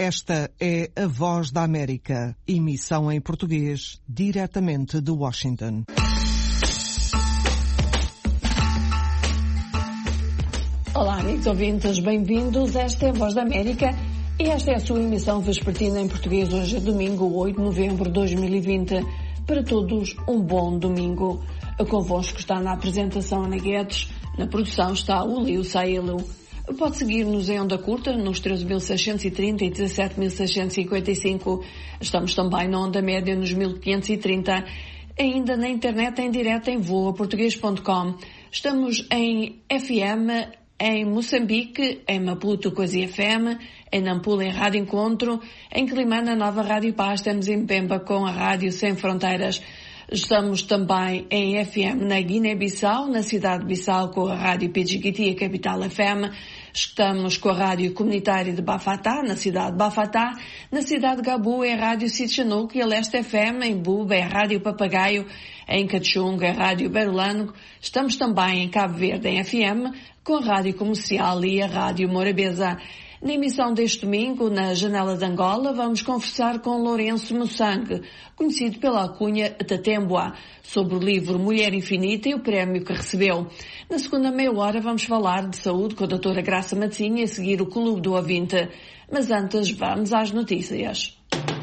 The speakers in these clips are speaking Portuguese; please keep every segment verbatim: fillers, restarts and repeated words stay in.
Esta é a Voz da América, emissão em português, diretamente de Washington. Olá, amigos ouvintes, bem-vindos. Esta é a Voz da América e esta é a sua emissão vespertina em português. Hoje é domingo, oito de novembro de dois mil e vinte. Para todos, um bom domingo. Convosco está na apresentação Ana Guedes, na produção está o Leo Sailo. Pode seguir-nos em onda curta nos treze mil seiscentos e trinta e dezassete mil seiscentos e cinquenta e cinco. Estamos também na onda média nos mil quinhentos e trinta. Ainda na internet em direto em voa português ponto com. Estamos em F M em Moçambique, em Maputo Coisa F M, em Nampula em Rádio Encontro, em Climana Nova Rádio Paz, estamos em Pemba com a Rádio Sem Fronteiras. Estamos também em F M na Guiné-Bissau, na cidade de Bissau, com a Rádio Pidjigiti, a Capital F M. Estamos com a Rádio Comunitária de Bafatá, na cidade de Bafatá. Na cidade de Gabu é a Rádio Sitchanuc e a Leste F M. Em Buba é a Rádio Papagaio. Em Cachunga é a Rádio Berulano. Estamos também em Cabo Verde, em F M, com a Rádio Comercial e a Rádio Morabeza. Na emissão deste domingo, na Janela de Angola, vamos conversar com Lourenço Moçangue, conhecido pela alcunha Tatemboa, sobre o livro Mulher Infinita e o prémio que recebeu. Na segunda meia hora vamos falar de saúde com a doutora Graça Matinha e a seguir o Clube do Ouvinte. Mas antes, vamos às notícias.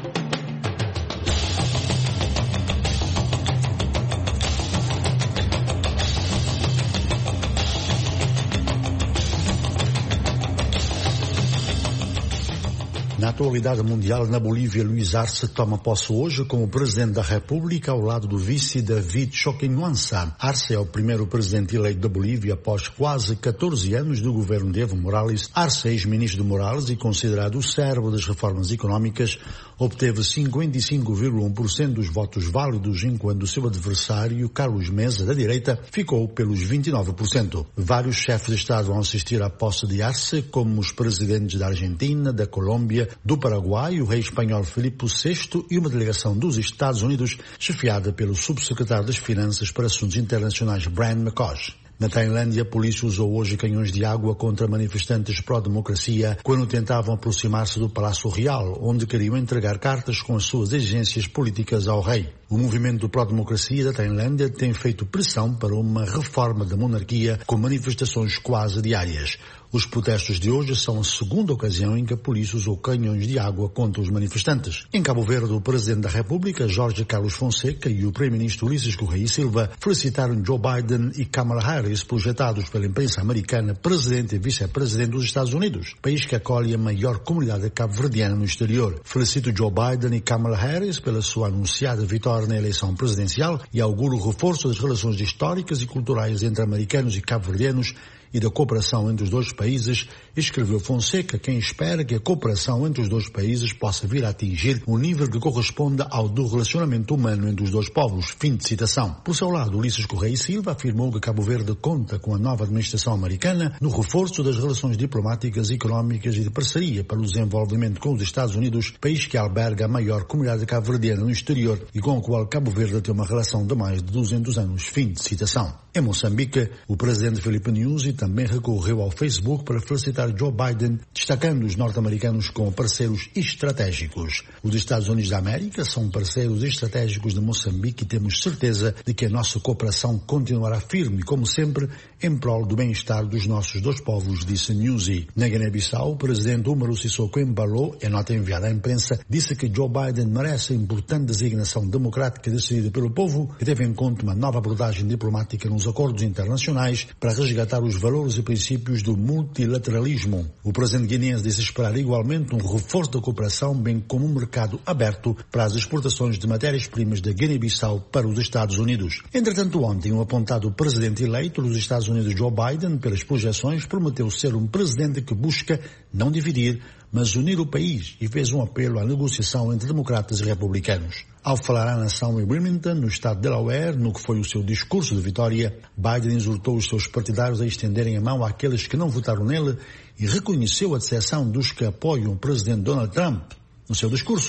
Na atualidade mundial, na Bolívia, Luiz Arce toma posse hoje como presidente da República ao lado do vice David Choquinhuanza. Arce é o primeiro presidente eleito da Bolívia após quase catorze anos do governo de Evo Morales. Arce, ex-ministro de Morales e considerado o cérebro das reformas económicas, obteve cinquenta e cinco vírgula um por cento dos votos válidos, enquanto seu adversário, Carlos Mesa, da direita, ficou pelos vinte e nove por cento. Vários chefes de Estado vão assistir à posse de Arce, como os presidentes da Argentina, da Colômbia, do Paraguai, o rei espanhol Filipe sexto e uma delegação dos Estados Unidos, chefiada pelo subsecretário das Finanças para Assuntos Internacionais Brian McCosh. Na Tailândia, a polícia usou hoje canhões de água contra manifestantes pró-democracia quando tentavam aproximar-se do Palácio Real, onde queriam entregar cartas com as suas exigências políticas ao rei. O movimento pró-democracia da Tailândia tem feito pressão para uma reforma da monarquia com manifestações quase diárias. Os protestos de hoje são a segunda ocasião em que a polícia usou canhões de água contra os manifestantes. Em Cabo Verde, o presidente da República, Jorge Carlos Fonseca, e o primeiro-ministro Ulisses Correia e Silva felicitaram Joe Biden e Kamala Harris, projetados pela imprensa americana, presidente e vice-presidente dos Estados Unidos, país que acolhe a maior comunidade cabo-verdiana no exterior. Felicito Joe Biden e Kamala Harris pela sua anunciada vitória na eleição presidencial e auguro o reforço das relações históricas e culturais entre americanos e cabo-verdianos e da cooperação entre os dois países, escreveu Fonseca, quem espera que a cooperação entre os dois países possa vir a atingir um nível que corresponda ao do relacionamento humano entre os dois povos. Fim de citação. Por seu lado, Ulisses Correia e Silva afirmou que Cabo Verde conta com a nova administração americana no reforço das relações diplomáticas, económicas e de parceria para o desenvolvimento com os Estados Unidos, país que alberga a maior comunidade cabo-verdiana no exterior e com o qual Cabo Verde tem uma relação de mais de duzentos anos. Fim de citação. Em Moçambique, o presidente Filipe Nyusi também recorreu ao Facebook para felicitar Joe Biden, destacando os norte-americanos como parceiros estratégicos. Os Estados Unidos da América são parceiros estratégicos de Moçambique e temos certeza de que a nossa cooperação continuará firme, como sempre, em prol do bem-estar dos nossos dois povos, disse Nyusi. Na Guiné-Bissau, o presidente Umaru Sissoko Embalo, em nota enviada à imprensa, disse que Joe Biden merece a importante designação democrática decidida pelo povo, que teve em conta uma nova abordagem diplomática nos acordos internacionais para resgatar os valores e princípios do multilateralismo. O presidente guineense disse esperar igualmente um reforço da cooperação, bem como um mercado aberto para as exportações de matérias-primas da Guiné-Bissau para os Estados Unidos. Entretanto, ontem, um apontado presidente eleito dos Estados Unidos, Joe Biden, pelas projeções, prometeu ser um presidente que busca não dividir, mas unir o país e fez um apelo à negociação entre democratas e republicanos. Ao falar à nação em Wilmington, no estado de Delaware, no que foi o seu discurso de vitória, Biden exortou os seus partidários a estenderem a mão àqueles que não votaram nele e reconheceu a decepção dos que apoiam o presidente Donald Trump. No seu discurso,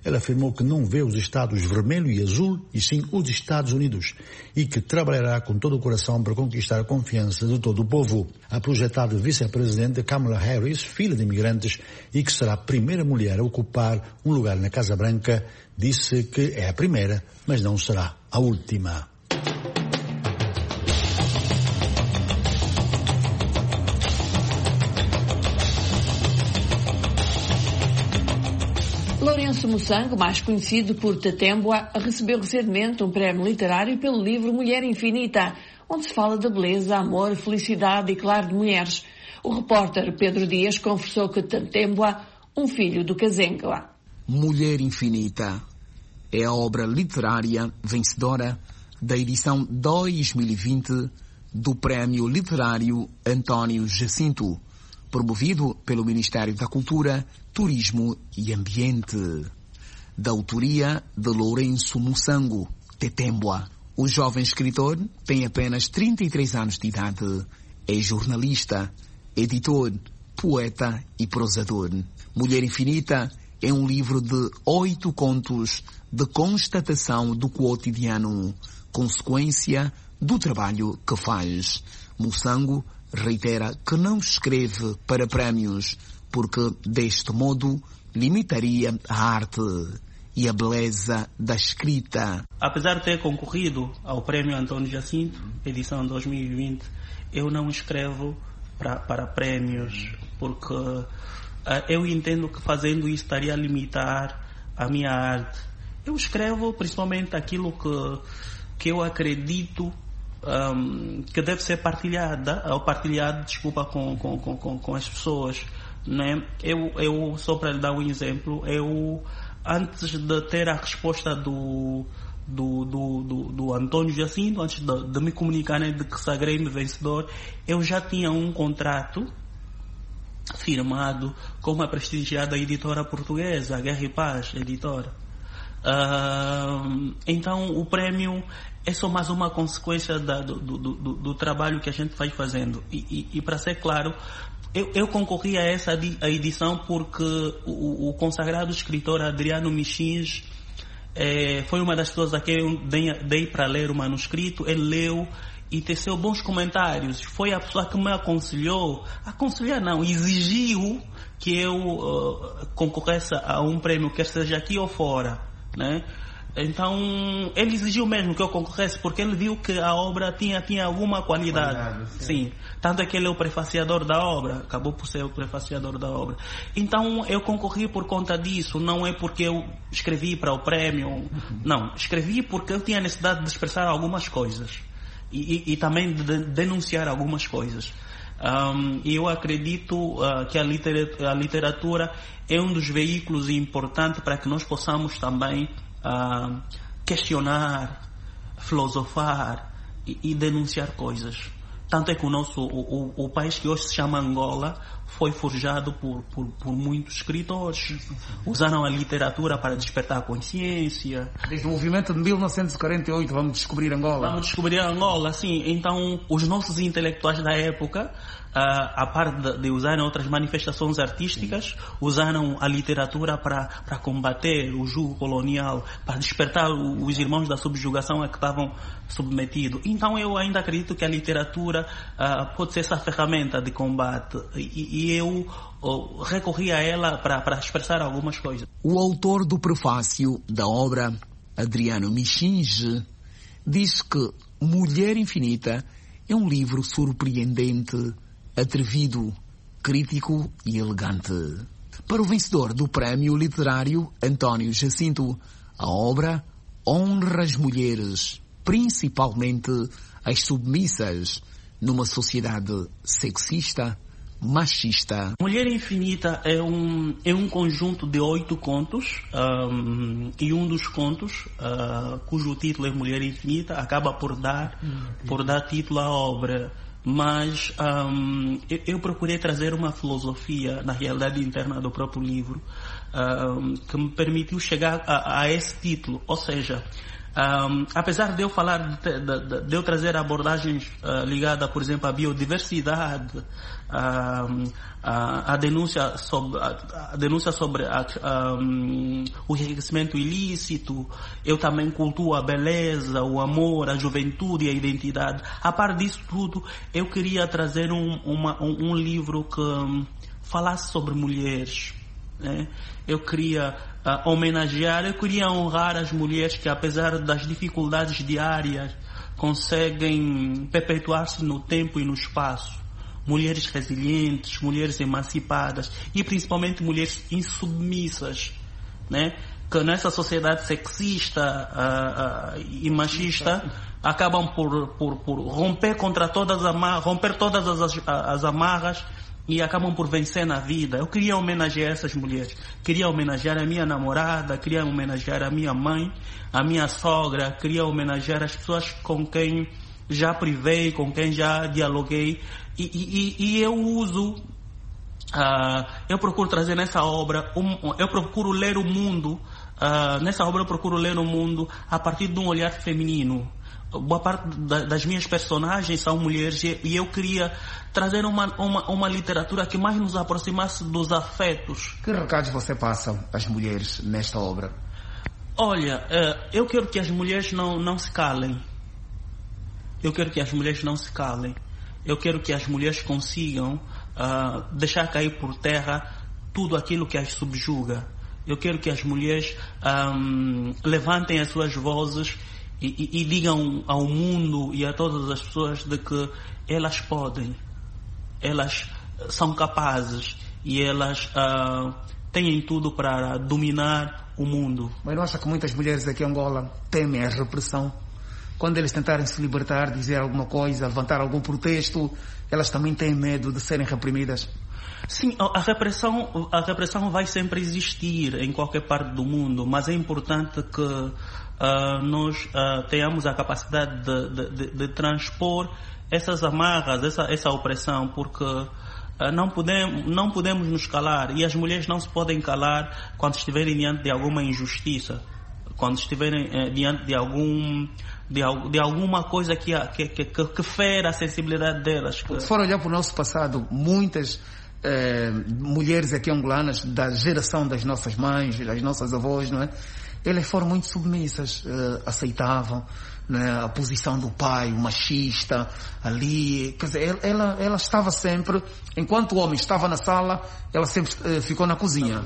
Ela afirmou que não vê os Estados vermelho e azul, e sim os Estados Unidos, e que trabalhará com todo o coração para conquistar a confiança de todo o povo. A projetada vice-presidente Kamala Harris, filha de imigrantes e que será a primeira mulher a ocupar um lugar na Casa Branca, disse que é a primeira, mas não será a última. Lourenço Moçango, mais conhecido por Tatembua, recebeu recentemente um prémio literário pelo livro Mulher Infinita, onde se fala de beleza, amor, felicidade e claro de mulheres. O repórter Pedro Dias conversou com Tatembua, um filho do Kazenga. Mulher Infinita é a obra literária vencedora da edição dois mil e vinte do Prémio Literário António Jacinto, promovido pelo Ministério da Cultura, Turismo e Ambiente. Da autoria de Lourenço Moçango, Tatembua. O jovem escritor tem apenas trinta e três anos de idade. É jornalista, editor, poeta e prosador. Mulher Infinita é um livro de oito contos de constatação do cotidiano, consequência do trabalho que faz. Moçango reitera que não escreve para prémios, porque deste modo limitaria a arte e a beleza da escrita. Apesar de ter concorrido ao Prémio António Jacinto, edição dois mil e vinte, eu não escrevo pra, para prémios, porque uh, eu entendo que fazendo isso estaria a limitar a minha arte. Eu escrevo principalmente aquilo que, que eu acredito um, que deve ser partilhada, ou partilhado, desculpa, com, com, com, com as pessoas. Né? Eu, eu, só para lhe dar um exemplo, eu, antes de ter a resposta do, do, do, do, do António Jacinto, antes de, de me comunicarem de que sagrei-me vencedor, eu já tinha um contrato firmado com uma prestigiada editora portuguesa, a Guerra e Paz, editora. Uh, então o prémio é só mais uma consequência da, do, do, do, do trabalho que a gente vai fazendo. E, e, e para ser claro, Eu, eu concorri a essa a edição porque o, o consagrado escritor Adriano Michins é, foi uma das pessoas a quem eu dei, dei para ler o manuscrito. Ele leu e teceu bons comentários. Foi a pessoa que me aconselhou, aconselhar não, exigiu que eu uh, concorresse a um prêmio, quer seja aqui ou fora, né? Então, ele exigiu mesmo que eu concorresse, porque ele viu que a obra tinha, tinha alguma qualidade. qualidade sim. sim. Tanto é que ele é o prefaciador da obra, acabou por ser o prefaciador da obra. Então, eu concorri por conta disso, não é porque eu escrevi para o prémio. Uhum. Não, escrevi porque eu tinha necessidade de expressar algumas coisas. E, e, e também de denunciar algumas coisas. Um, e eu acredito uh, que a literatura, a literatura é um dos veículos importantes para que nós possamos também Uh, questionar, filosofar e, e denunciar coisas. Tanto é que o nosso o, o, o país que hoje se chama Angola foi forjado por, por, por muitos escritores. Usaram a literatura para despertar a consciência. Desde o movimento de mil novecentos e quarenta e oito, vamos descobrir Angola. Vamos descobrir Angola, sim. Então, os nossos intelectuais da época, Uh, a parte de, de usarem outras manifestações artísticas, usaram a literatura para, para combater o jugo colonial, para despertar o, os irmãos da subjugação a que estavam submetidos. Então eu ainda acredito que a literatura uh, pode ser essa ferramenta de combate, e, e eu uh, recorri a ela para, para expressar algumas coisas. O autor do prefácio da obra, Adriano Michins, diz que Mulher Infinita é um livro surpreendente, atrevido, crítico e elegante. Para o vencedor do Prémio Literário António Jacinto, a obra honra as mulheres, principalmente as submissas, numa sociedade sexista, machista. Mulher Infinita é um, é um conjunto de oito contos, um, e um dos contos, uh, cujo título é Mulher Infinita, acaba por dar, por dar título à obra. Mas um, eu, eu procurei trazer uma filosofia na realidade interna do próprio livro, um, que me permitiu chegar a, a esse título. Ou seja, Um, apesar de eu falar, de, de, de eu trazer abordagens uh, ligadas, por exemplo, à biodiversidade, uh, a, a denúncia sobre, a, a denúncia sobre a, um, o enriquecimento ilícito, eu também cultuo a beleza, o amor, a juventude e a identidade. A par disso tudo, eu queria trazer um, uma, um, um livro que um, falasse sobre mulheres, né? Eu queria uh, homenagear, eu queria honrar as mulheres que, apesar das dificuldades diárias, conseguem perpetuar-se no tempo e no espaço. Mulheres resilientes, mulheres emancipadas e principalmente mulheres insubmissas, né? Que nessa sociedade sexista uh, uh, e machista acabam por, por, por romper contra todas as amarras, romper todas as, as amarras e acabam por vencer na vida. Eu queria homenagear essas mulheres. Queria homenagear a minha namorada, queria homenagear a minha mãe, a minha sogra, queria homenagear as pessoas com quem já privei, com quem já dialoguei. E, e, e eu uso, uh, eu procuro trazer nessa obra, um, eu procuro ler o mundo, uh, nessa obra eu procuro ler o mundo a partir de um olhar feminino. Boa parte das minhas personagens são mulheres e eu queria trazer uma, uma, uma literatura que mais nos aproximasse dos afetos. Que recados você passa às mulheres nesta obra? Olha, eu quero que as mulheres não, não se calem. Eu quero que as mulheres não se calem. Eu quero que as mulheres consigam uh, deixar cair por terra tudo aquilo que as subjuga. Eu quero que as mulheres um, levantem as suas vozes E, e, e digam ao mundo e a todas as pessoas de que elas podem, elas são capazes e elas uh, têm tudo para dominar o mundo. Mas não acha que muitas mulheres aqui em Angola temem a repressão? Quando eles tentarem se libertar, dizer alguma coisa, levantar algum protesto, elas também têm medo de serem reprimidas? Sim, a repressão, a repressão vai sempre existir em qualquer parte do mundo, mas é importante que Uh, nós uh, tenhamos a capacidade de, de, de, de transpor essas amarras, essa, essa opressão, porque uh, não, podemos, não podemos nos calar e as mulheres não se podem calar quando estiverem diante de alguma injustiça, quando estiverem uh, diante de, algum, de, de alguma coisa que, que, que, que fere a sensibilidade delas. Que... Se for olhar para o nosso passado, muitas eh, mulheres aqui angolanas da geração das nossas mães, das nossas avós, não é? Elas foram muito submissas, uh, aceitavam, né, a posição do pai, o machista, ali. Quer dizer, ela, ela estava sempre, enquanto o homem estava na sala, ela sempre uh, ficou na cozinha.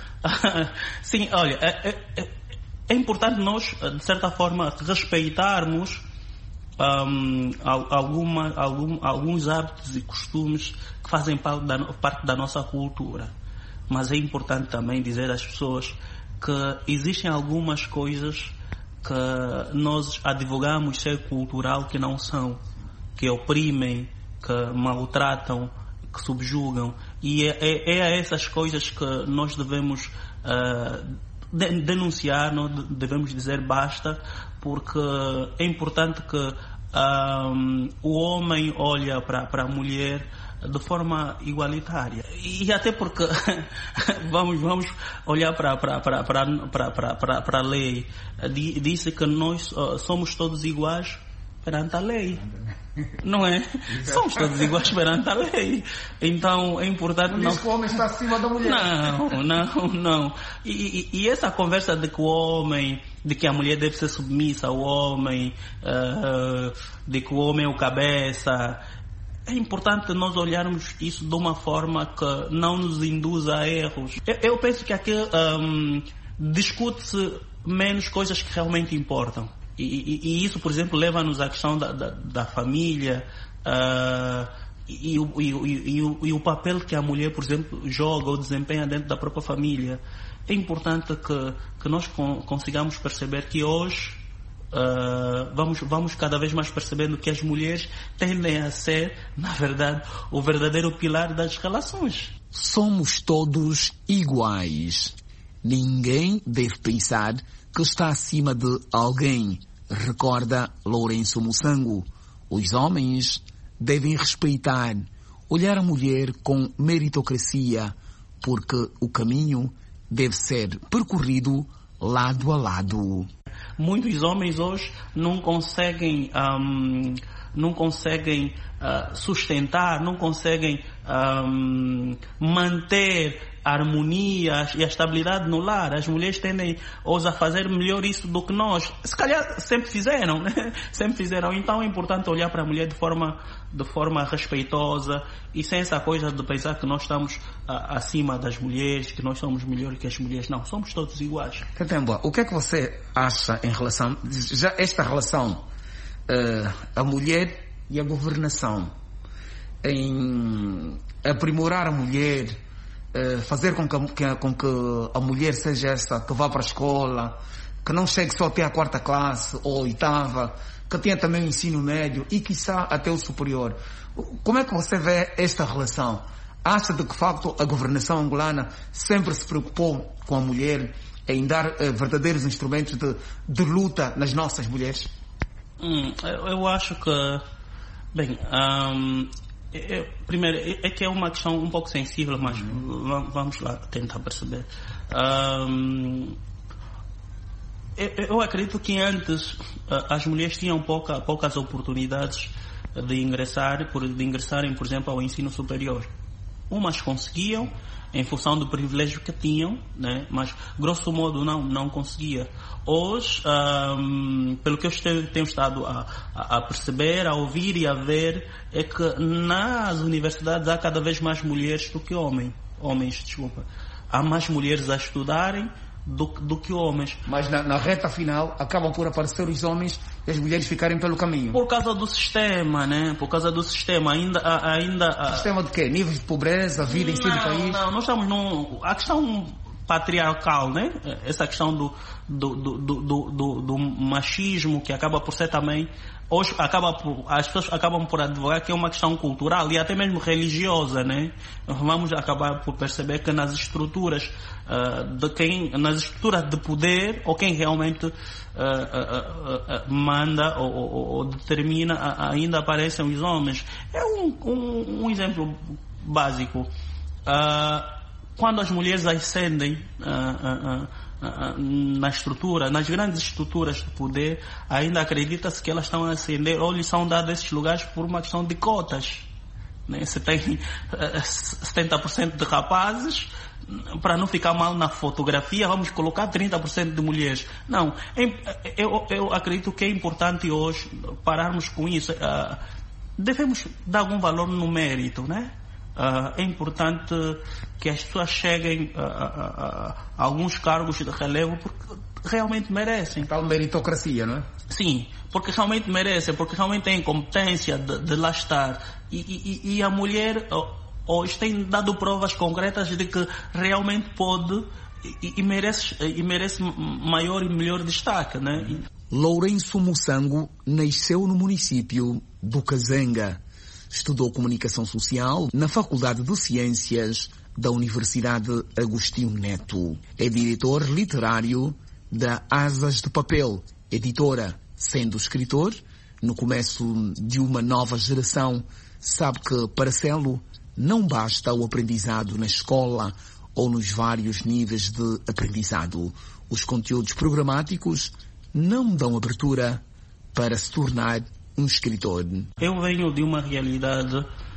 Sim, olha, é, é, é importante nós, de certa forma, respeitarmos um, alguma, algum, alguns hábitos e costumes que fazem parte da, parte da nossa cultura. Mas é importante também dizer às pessoas que existem algumas coisas que nós advogamos ser cultural que não são, que oprimem, que maltratam, que subjugam. E é, é, é a essas coisas que nós devemos uh, de, denunciar, não devemos dizer basta, porque é importante que um, o homem olhe para a mulher de forma igualitária. E até porque vamos, vamos olhar para a lei. Disse que nós uh, somos todos iguais perante a lei. Não é? Somos todos iguais perante a lei. Então é importante... Não diz que o homem está acima da mulher. Não, não, não. E, e, e essa conversa de que o homem, de que a mulher deve ser submissa ao homem, uh, de que o homem é o cabeça... É importante nós olharmos isso de uma forma que não nos induza a erros. Eu, eu penso que aqui um, discute-se menos coisas que realmente importam. E, e, e isso, por exemplo, leva-nos à questão da, da, da família uh, e, e, e, e, o, e o papel que a mulher, por exemplo, joga ou desempenha dentro da própria família. É importante que, que nós consigamos perceber que hoje Uh, vamos, vamos cada vez mais percebendo que as mulheres tendem a ser, na verdade, o verdadeiro pilar das relações. Somos todos iguais. Ninguém deve pensar que está acima de alguém, recorda Lourenço Mussango. Os homens devem respeitar, olhar a mulher com meritocracia, porque o caminho deve ser percorrido lado a lado. Muitos homens hoje não conseguem, um, não conseguem uh, sustentar, não conseguem um, manter a harmonia e a estabilidade no lar. As mulheres tendem hoje a fazer melhor isso do que nós. Se calhar sempre fizeram, né? Sempre fizeram. Então é importante olhar para a mulher de forma, de forma respeitosa e sem essa coisa de pensar que nós estamos uh, acima das mulheres, que nós somos melhores que as mulheres. Não, somos todos iguais. Katemba, o que é que você acha em relação, já esta relação, uh, a mulher e a governação, em aprimorar a mulher, Uh, fazer com que, que, com que a mulher seja essa que vá para a escola, que não chegue só até a quarta classe ou oitava, que tenha também o ensino médio e quiçá até o superior. Como é que você vê esta relação? Acha de que, de facto, a governação angolana sempre se preocupou com a mulher em dar uh, verdadeiros instrumentos de, de luta nas nossas mulheres? Hum, eu, eu acho que, bem, um, eu, primeiro, é que é uma questão um pouco sensível, mas uhum. vamos lá tentar perceber. Um, eu, eu acredito que antes as mulheres tinham pouca, poucas oportunidades de ingressar, de ingressarem, por exemplo, ao ensino superior. Umas conseguiam, em função do privilégio que tinham, né? Mas grosso modo não, não conseguia. Hoje, um, pelo que eu tenho estado a, a perceber, a ouvir e a ver, é que nas universidades há cada vez mais mulheres do que homens. Homens, desculpa. Há mais mulheres a estudarem do, do que homens. Mas na, na reta final acabam por aparecer os homens e as mulheres ficarem pelo caminho. Por causa do sistema, né? Por causa do sistema. Ainda... ainda sistema de quê? Níveis de pobreza, vida em si do país? Não, nós estamos num... A questão patriarcal, né? Essa questão do, do, do, do, do, do machismo que acaba por ser também... Hoje acaba por, as pessoas acabam por advogar que é uma questão cultural e até mesmo religiosa, né? Vamos acabar por perceber que nas estruturas uh, de quem, nas estruturas de poder, ou quem realmente uh, uh, uh, uh, manda ou, ou, ou determina, uh, ainda aparecem os homens. É um, um, um exemplo básico. Uh, quando as mulheres ascendem uh, uh, uh, na estrutura, nas grandes estruturas de poder, ainda acredita-se que elas estão a ascender ou lhes são dados esses lugares por uma questão de cotas, né? Se tem setenta por cento de rapazes, para não ficar mal na fotografia, vamos colocar trinta por cento de mulheres. Não, eu, eu acredito que é importante hoje pararmos com isso. Devemos dar algum valor no mérito, né? Uh, é importante que as pessoas cheguem a, a, a, a alguns cargos de relevo porque realmente merecem. Tal meritocracia, não é? Sim, porque realmente merecem, porque realmente têm competência de, de lá estar. E, e, e a mulher hoje tem dado provas concretas de que realmente pode e, e, merece, e merece maior e melhor destaque, né? Lourenço Mussango nasceu no município do Kazenga. Estudou Comunicação Social na Faculdade de Ciências da Universidade Agostinho Neto. É diretor literário da Asas de Papel, editora. Sendo escritor, no começo de uma nova geração, sabe que para Celo não basta o aprendizado na escola ou nos vários níveis de aprendizado. Os conteúdos programáticos não dão abertura para se tornar um escritor. Eu venho de uma realidade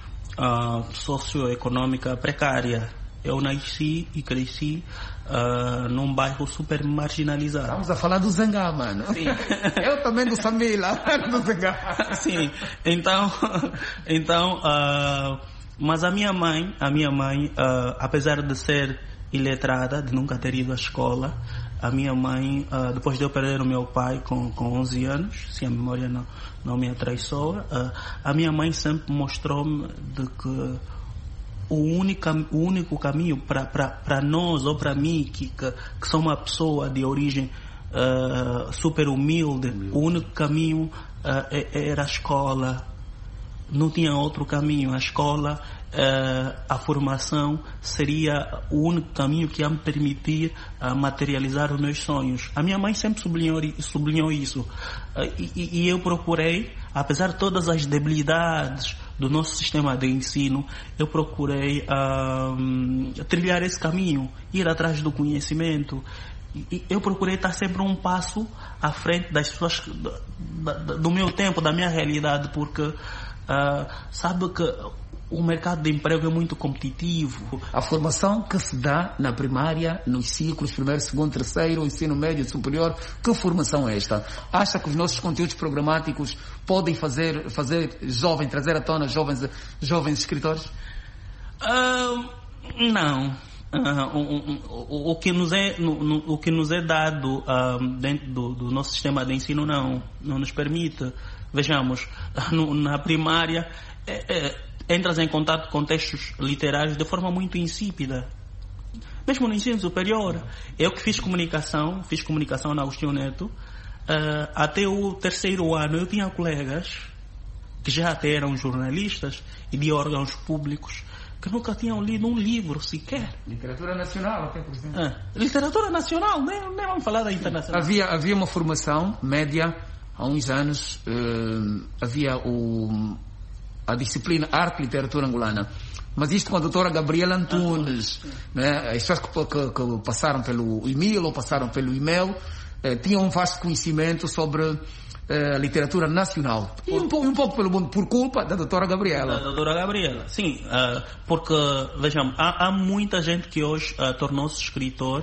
uh, socioeconômica precária. Eu nasci e cresci uh, num bairro super marginalizado. Estamos a falar do Zangá, mano. Sim. Eu também do Samila, do Zangá. Sim. Então, então uh, mas a minha mãe, a minha mãe, uh, apesar de ser iletrada, de nunca ter ido à escola, a minha mãe, uh, depois de eu perder o meu pai com, com onze anos, se a memória não, não me atraiçoa, uh, a minha mãe sempre mostrou-me de que o único, o único caminho para nós, ou para mim, que, que, que sou uma pessoa de origem uh, super humilde, humilde, o único caminho uh, era a escola. Não tinha outro caminho. A escola, uh, a formação seria o único caminho que ia me permitir uh, materializar os meus sonhos. A minha mãe sempre sublinhou, sublinhou isso. Uh, e, e eu procurei, apesar de todas as debilidades do nosso sistema de ensino, eu procurei uh, trilhar esse caminho, ir atrás do conhecimento. e eu procurei estar sempre um passo à frente das pessoas, do, do meu tempo, da minha realidade, porque uh, sabe que o mercado de emprego é muito competitivo. A formação que se dá na primária, nos ciclos, primeiro, segundo, terceiro, ensino médio, superior, que formação é esta? Acha que os nossos conteúdos programáticos podem fazer, fazer jovens, trazer à tona jovens, jovens escritores? Uh, não. Uh, o, o, o, que nos é, no, no, o que nos é dado uh, dentro do, do nosso sistema de ensino não, não nos permite. Vejamos, no, na primária é, é, entras em contato com textos literários de forma muito insípida. Mesmo no ensino superior. Eu que fiz comunicação, fiz comunicação na Agostinho Neto, uh, até o terceiro ano eu tinha colegas que já até eram jornalistas e de órgãos públicos que nunca tinham lido um livro sequer. Literatura nacional, até por exemplo. Ah, literatura nacional, nem, nem vamos falar da internacional. Havia, havia uma formação média, há uns anos, uh, havia o, a disciplina Arte e Literatura Angolana. Mas isto com a doutora Gabriela Antunes, ah, né? As pessoas que, que, que passaram pelo e-mail ou passaram pelo e-mail eh, tinham um vasto conhecimento sobre a literatura nacional. E um pouco, um pouco pelo mundo, por culpa da doutora Gabriela. Da doutora Gabriela, sim. Uh, porque, vejamos, há, há muita gente que hoje uh, tornou-se escritor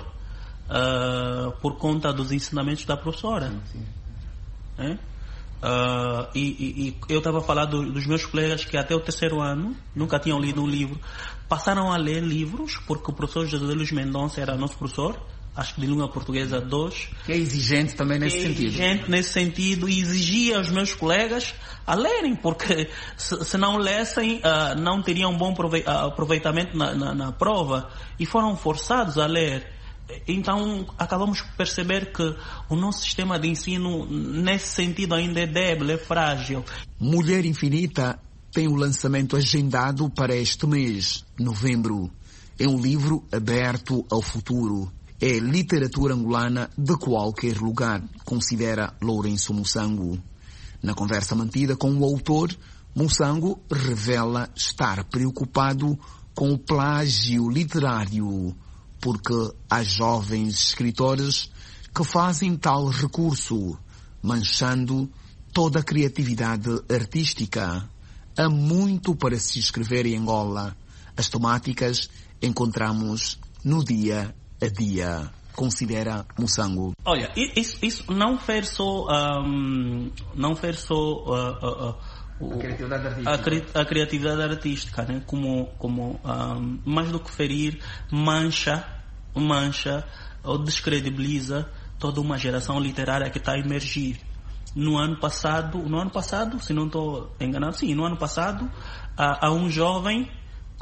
uh, por conta dos ensinamentos da professora. Sim, sim. É? Uh, e, e, e eu estava a falar do, dos meus colegas que até o terceiro ano nunca tinham lido um livro. Passaram a ler livros porque o professor José Luís Mendonça era nosso professor, acho que de língua portuguesa dois. Que é exigente também nesse que é sentido. Exigente nesse sentido e exigia aos meus colegas a lerem, porque se, se não lessem, uh, não teriam um bom aproveitamento na, na, na prova, e foram forçados a ler. Então acabamos por perceber que o nosso sistema de ensino nesse sentido ainda é débil, é frágil. Mulher Infinita tem o lançamento agendado para este mês, novembro. É um livro aberto ao futuro. É literatura angolana de qualquer lugar, considera Lourenço Mussango. Na conversa mantida com o autor, Mussango revela estar preocupado com o plágio literário, porque há jovens escritores que fazem tal recurso, manchando toda a criatividade artística. Há muito para se escrever em Angola. As temáticas encontramos no dia a dia, considera Mussango. Olha, isso, isso não fez só, um, não fez só uh, uh, uh, a criatividade artística, a, a criatividade artística, né? Como, como um, mais do que ferir, mancha, mancha ou descredibiliza toda uma geração literária que está a emergir. No ano passado, no ano passado, se não estou enganado, sim, no ano passado, há, há um jovem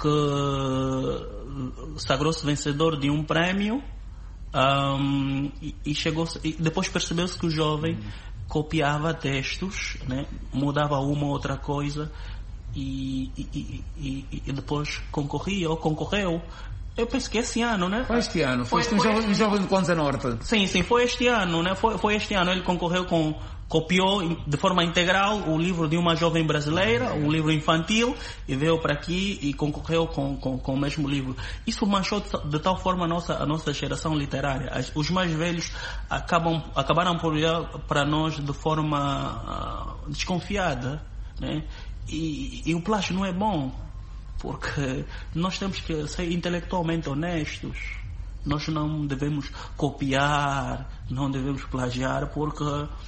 que sagrou-se vencedor de um prémio um, e, e chegou e depois percebeu-se que o jovem uhum. copiava textos, né, mudava uma ou outra coisa e, e, e, e depois concorria ou concorreu. Eu penso que esse ano, né? Foi este ano, foi, foi, este, foi um, jovem, um jovem de Kwanza Norte. Sim, sim, foi este ano, né? Foi, foi este ano. Ele concorreu com, copiou de forma integral o livro de uma jovem brasileira, um livro infantil, e veio para aqui e concorreu com, com, com o mesmo livro. Isso manchou de tal forma a nossa, a nossa geração literária. As, os mais velhos acabam, acabaram por olhar para nós de forma uh, desconfiada, né? E, e o plágio não é bom. Porque nós temos que ser intelectualmente honestos. Nós não devemos copiar, não devemos plagiar, porque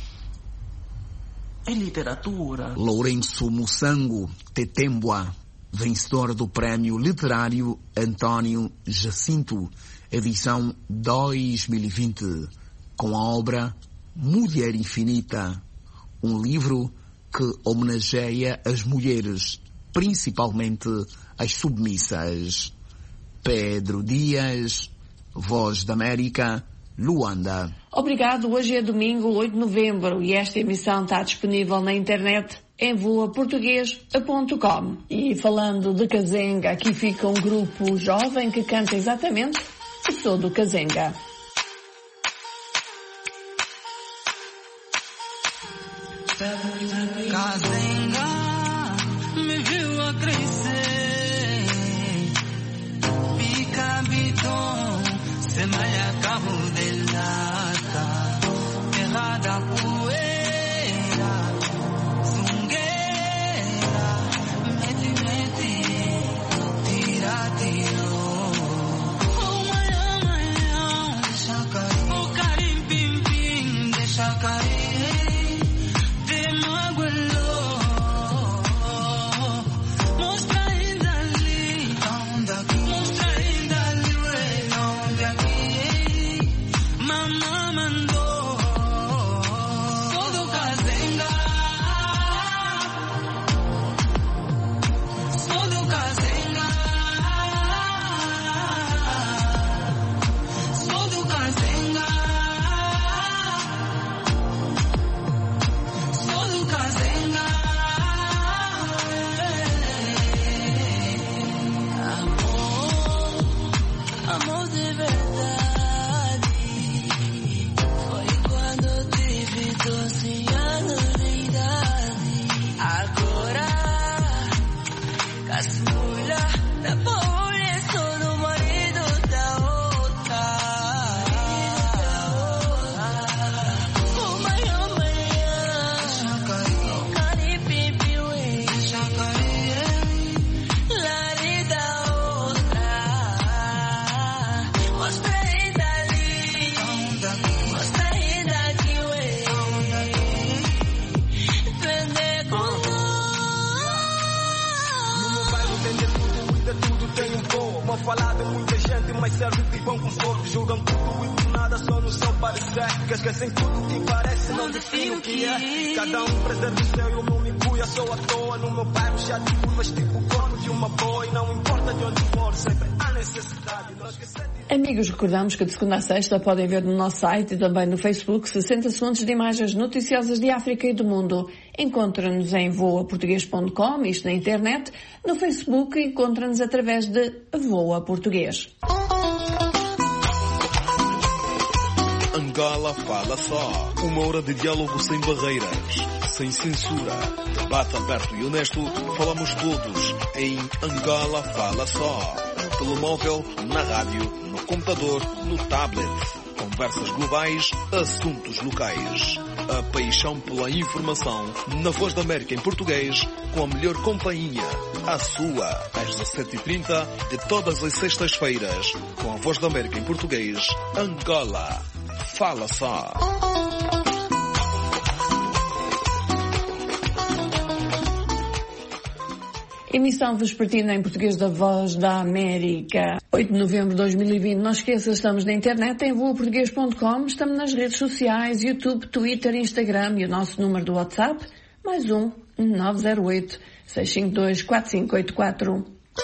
é literatura. Lourenço Mussango Tetembua, vencedor do Prémio Literário António Jacinto, edição dois mil e vinte, com a obra Mulher Infinita, um livro que homenageia as mulheres, principalmente as submissas. Pedro Dias, Voz da América, Luanda. Obrigado. Hoje é domingo, oito de novembro, e esta emissão está disponível na internet em voa português ponto com. E falando de Kazenga, aqui fica um grupo jovem que canta exatamente o som do Kazenga. Kazenga me viu a crescer, pica bidon, se maia cabo dela. falar de muita gente, mas serve de bom conforto. Julgam tudo e por nada, só no seu parecer. Que esquecem tudo que parece, não define o que é. Cada um presa do céu e o meu me cuia. Sou à toa no meu bairro, já de curvas tipo o corpo de uma boa. E não importa de onde for, sempre há necessidade. Não esquecer de... Amigos, recordamos que de segunda a sexta podem ver no nosso site e também no Facebook sessenta segundos de imagens noticiosas de África e do mundo. Encontra-nos em voa português ponto com, isto na internet. No Facebook encontra-nos através de Voa Português. Angola Fala Só. Uma hora de diálogo sem barreiras, sem censura. Debate aberto e honesto. Falamos todos em Angola Fala Só. No telemóvel, na rádio, no computador, no tablet. Conversas globais, assuntos locais. A paixão pela informação na Voz da América em português, com a melhor companhia. A sua, às dezassete e trinta de todas as sextas-feiras, com a Voz da América em português, Angola. Fala Só. Emissão vespertina em português da Voz da América. oito de novembro de dois mil e vinte. Não esqueça, estamos na internet em voa português ponto com. Estamos nas redes sociais, YouTube, Twitter, Instagram e o nosso número do WhatsApp, mais um, nove zero oito, seis cinco dois, quatro cinco oito quatro.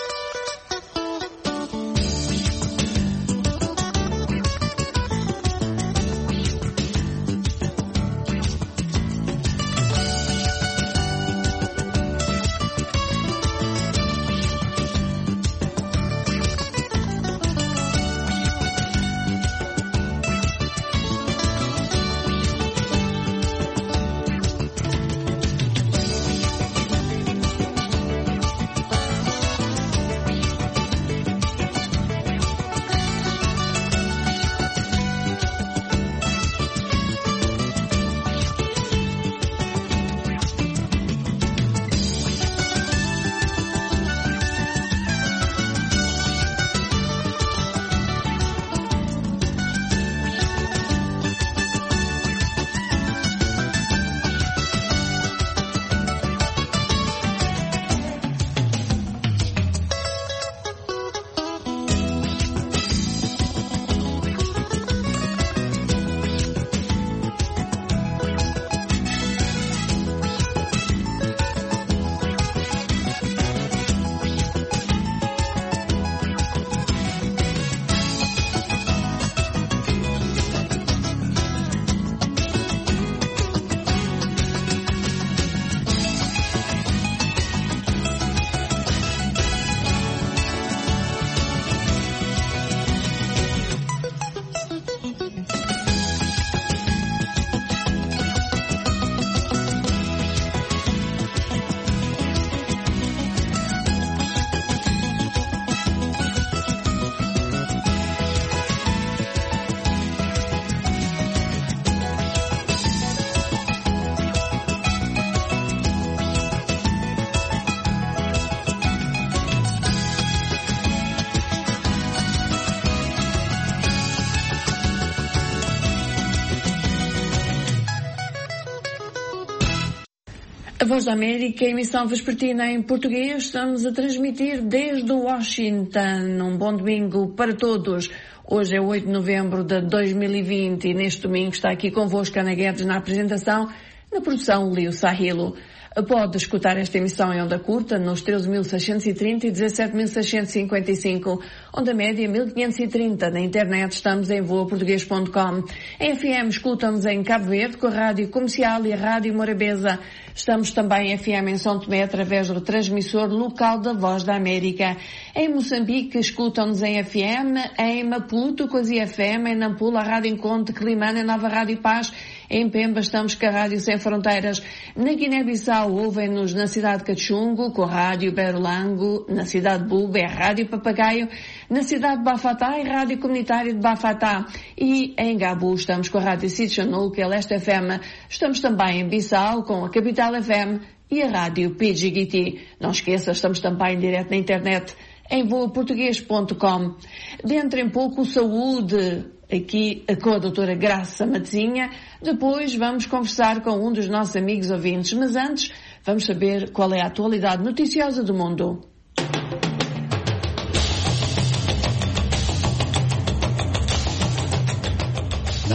A Voz da América, emissão vespertina em português, estamos a transmitir desde Washington. Um bom domingo para todos. Hoje é oito de novembro de dois mil e vinte e neste domingo está aqui convosco Ana Guedes na apresentação, na produção Leo Sahilo. Pode escutar esta emissão em onda curta nos treze mil seiscentos e trinta e dezassete mil seiscentos e cinquenta e cinco, onda média mil quinhentos e trinta. Na internet estamos em voa português ponto com. Em F M escutam-nos em Cabo Verde com a Rádio Comercial e a Rádio Morabeza. Estamos também em F M em São Tomé através do transmissor local da Voz da América. Em Moçambique escutam-nos em F M, em Maputo com a Z F M, em Nampula a Rádio Encontro, Climane, Nova Rádio Paz. Em Pemba estamos com a Rádio Sem Fronteiras. Na Guiné-Bissau ouvem-nos na cidade de Cachungo com a Rádio Berolango. Na cidade de Buba é a Rádio Papagaio. Na cidade de Bafatá é a Rádio Comunitária de Bafatá. E em Gabu estamos com a Rádio Sitchanu, que é Leste F M. Estamos também em Bissau com a Capital F M e a Rádio P G G T. Não esqueça, estamos também em direto na internet em voa português ponto com. Dentro em pouco, saúde. Aqui com a doutora Graça Matezinha. Depois vamos conversar com um dos nossos amigos ouvintes. Mas antes, vamos saber qual é a atualidade noticiosa do mundo.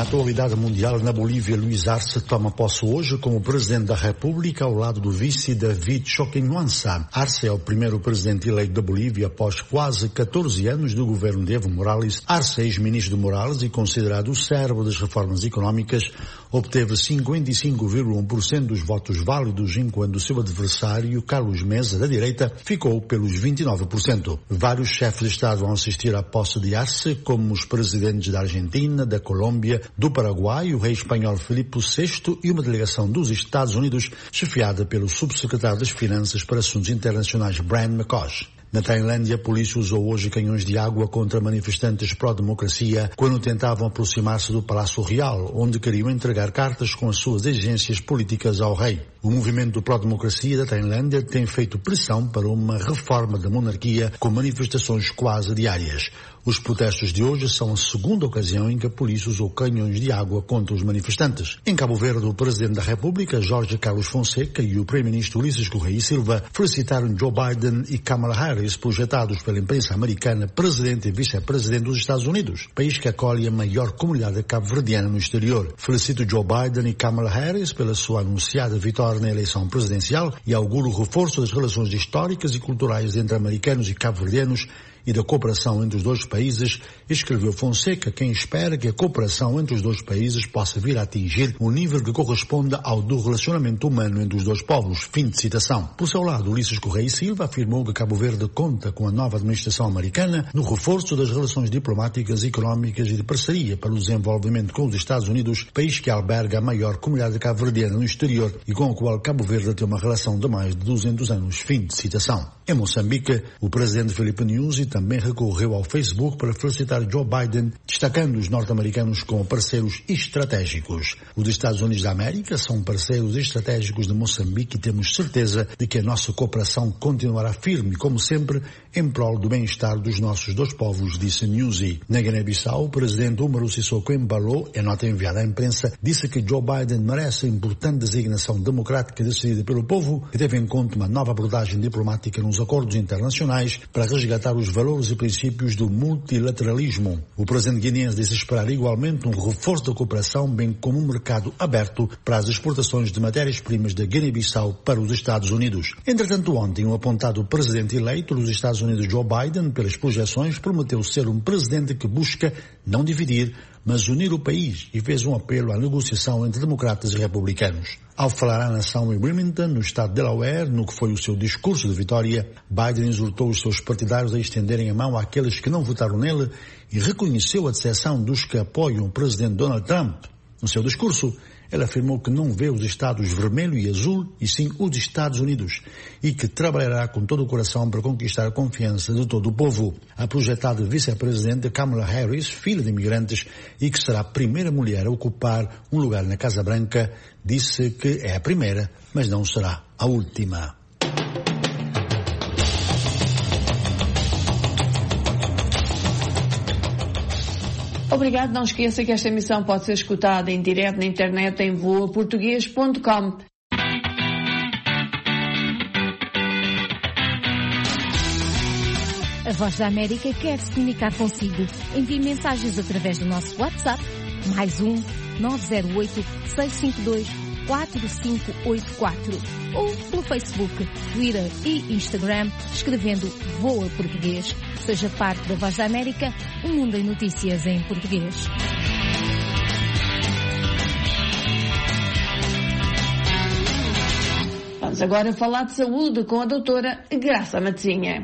Na atualidade mundial, na Bolívia, Luiz Arce toma posse hoje como presidente da República ao lado do vice David Choquehuanza. Arce é o primeiro presidente eleito da Bolívia após quase catorze anos do governo de Evo Morales. Arce, ex-ministro de Morales e considerado o cérebro das reformas económicas, obteve cinquenta e cinco vírgula um por cento dos votos válidos, enquanto o seu adversário, Carlos Mesa, da direita, ficou pelos vinte e nove por cento. Vários chefes de Estado vão assistir à posse de Arce, como os presidentes da Argentina, da Colômbia, do Paraguai, o rei espanhol Filipe sexto e uma delegação dos Estados Unidos, chefiada pelo subsecretário das Finanças para Assuntos Internacionais Brian McCosh. Na Tailândia, a polícia usou hoje canhões de água contra manifestantes pró-democracia quando tentavam aproximar-se do Palácio Real, onde queriam entregar cartas com as suas exigências políticas ao rei. O movimento pró-democracia da Tailândia tem feito pressão para uma reforma da monarquia com manifestações quase diárias. Os protestos de hoje são a segunda ocasião em que a polícia usou canhões de água contra os manifestantes. Em Cabo Verde, o presidente da República, Jorge Carlos Fonseca, e o primeiro-ministro Ulisses Correia e Silva felicitaram Joe Biden e Kamala Harris, projetados pela imprensa americana, presidente e vice-presidente dos Estados Unidos, país que acolhe a maior comunidade cabo-verdiana no exterior. Felicito Joe Biden e Kamala Harris pela sua anunciada vitória na eleição presidencial e auguro o reforço das relações históricas e culturais entre americanos e cabo-verdianos e da cooperação entre os dois países, escreveu Fonseca, quem espera que a cooperação entre os dois países possa vir a atingir um nível que corresponda ao do relacionamento humano entre os dois povos. Fim de citação. Por seu lado, Ulisses Correia e Silva afirmou que Cabo Verde conta com a nova administração americana no reforço das relações diplomáticas, económicas e de parceria para o desenvolvimento com os Estados Unidos, país que alberga a maior comunidade cabo-verdiana no exterior e com o qual Cabo Verde tem uma relação de mais de duzentos anos. Fim de citação. Em Moçambique, o presidente Filipe Nyusi também recorreu ao Facebook para felicitar Joe Biden, destacando os norte-americanos como parceiros estratégicos. Os Estados Unidos da América são parceiros estratégicos de Moçambique e temos certeza de que a nossa cooperação continuará firme, como sempre, em prol do bem-estar dos nossos dois povos, disse Nyusi. Na Guiné-Bissau, o presidente Umaru Sissoko Embalo, em nota enviada à imprensa, disse que Joe Biden merece a importante designação democrática decidida pelo povo, que teve em conta uma nova abordagem diplomática nos acordos internacionais para resgatar os valores e princípios do multilateralismo. O presidente guineense disse esperar igualmente um reforço da cooperação, bem como um mercado aberto para as exportações de matérias-primas da Guiné-Bissau para os Estados Unidos. Entretanto, ontem, o apontado presidente eleito dos Estados Unidos, Joe Biden, pelas projeções, prometeu ser um presidente que busca não dividir, mas unir o país e fez um apelo à negociação entre democratas e republicanos. Ao falar à nação em Wilmington, no estado de Delaware, no que foi o seu discurso de vitória, Biden exortou os seus partidários a estenderem a mão àqueles que não votaram nele e reconheceu a decepção dos que apoiam o presidente Donald Trump. No seu discurso, ele afirmou que não vê os estados vermelho e azul, e sim os Estados Unidos, e que trabalhará com todo o coração para conquistar a confiança de todo o povo. A projetada vice-presidente Kamala Harris, filha de imigrantes, e que será a primeira mulher a ocupar um lugar na Casa Branca, disse que é a primeira, mas não será a última. Obrigado. Não esqueça que esta emissão pode ser escutada em direto na internet em voa português ponto com. A Voz da América quer se comunicar consigo. Envie mensagens através do nosso WhatsApp, mais um nove zero oito, seis cinco dois, quatro cinco oito quatro, ou pelo Facebook, Twitter e Instagram, escrevendo Voa Português. Seja parte da Voz da América, um mundo em notícias em português. Vamos agora falar de saúde com a doutora Graça Matezinha.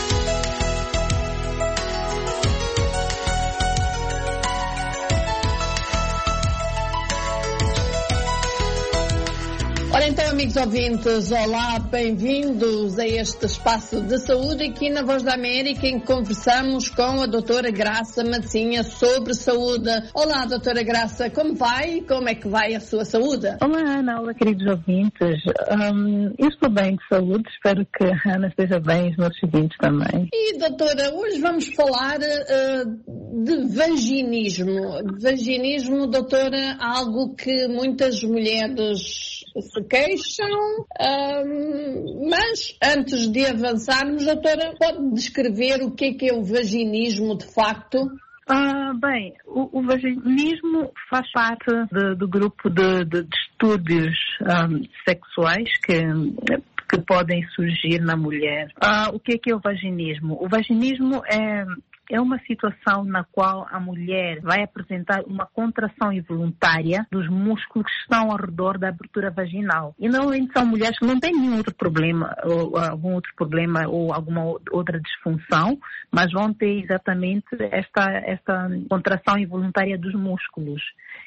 Ora então, amigos ouvintes, olá, bem-vindos a este espaço de saúde aqui na Voz da América, em que conversamos com a doutora Graça Matezinha sobre saúde. Olá, doutora Graça, como vai? Como é que vai a sua saúde? Olá, Ana, olá, queridos ouvintes. Um, eu estou bem de saúde, espero que a Ana esteja bem e os nossos ouvintes também. E, doutora, hoje vamos falar uh, de vaginismo. Vaginismo, doutora, algo que muitas mulheres se queixam, um, mas antes de avançarmos, doutora, pode descrever o que é que é o vaginismo de facto? Ah, bem, o, o vaginismo faz parte de, do grupo de, de, de estúdios um, sexuais que, que podem surgir na mulher. Ah, o que é, que é o vaginismo? O vaginismo é... É uma situação na qual a mulher vai apresentar uma contração involuntária dos músculos que estão ao redor da abertura vaginal. E normalmente são mulheres que não têm nenhum outro problema, ou algum outro problema ou alguma outra disfunção, mas vão ter exatamente esta, esta contração involuntária dos músculos.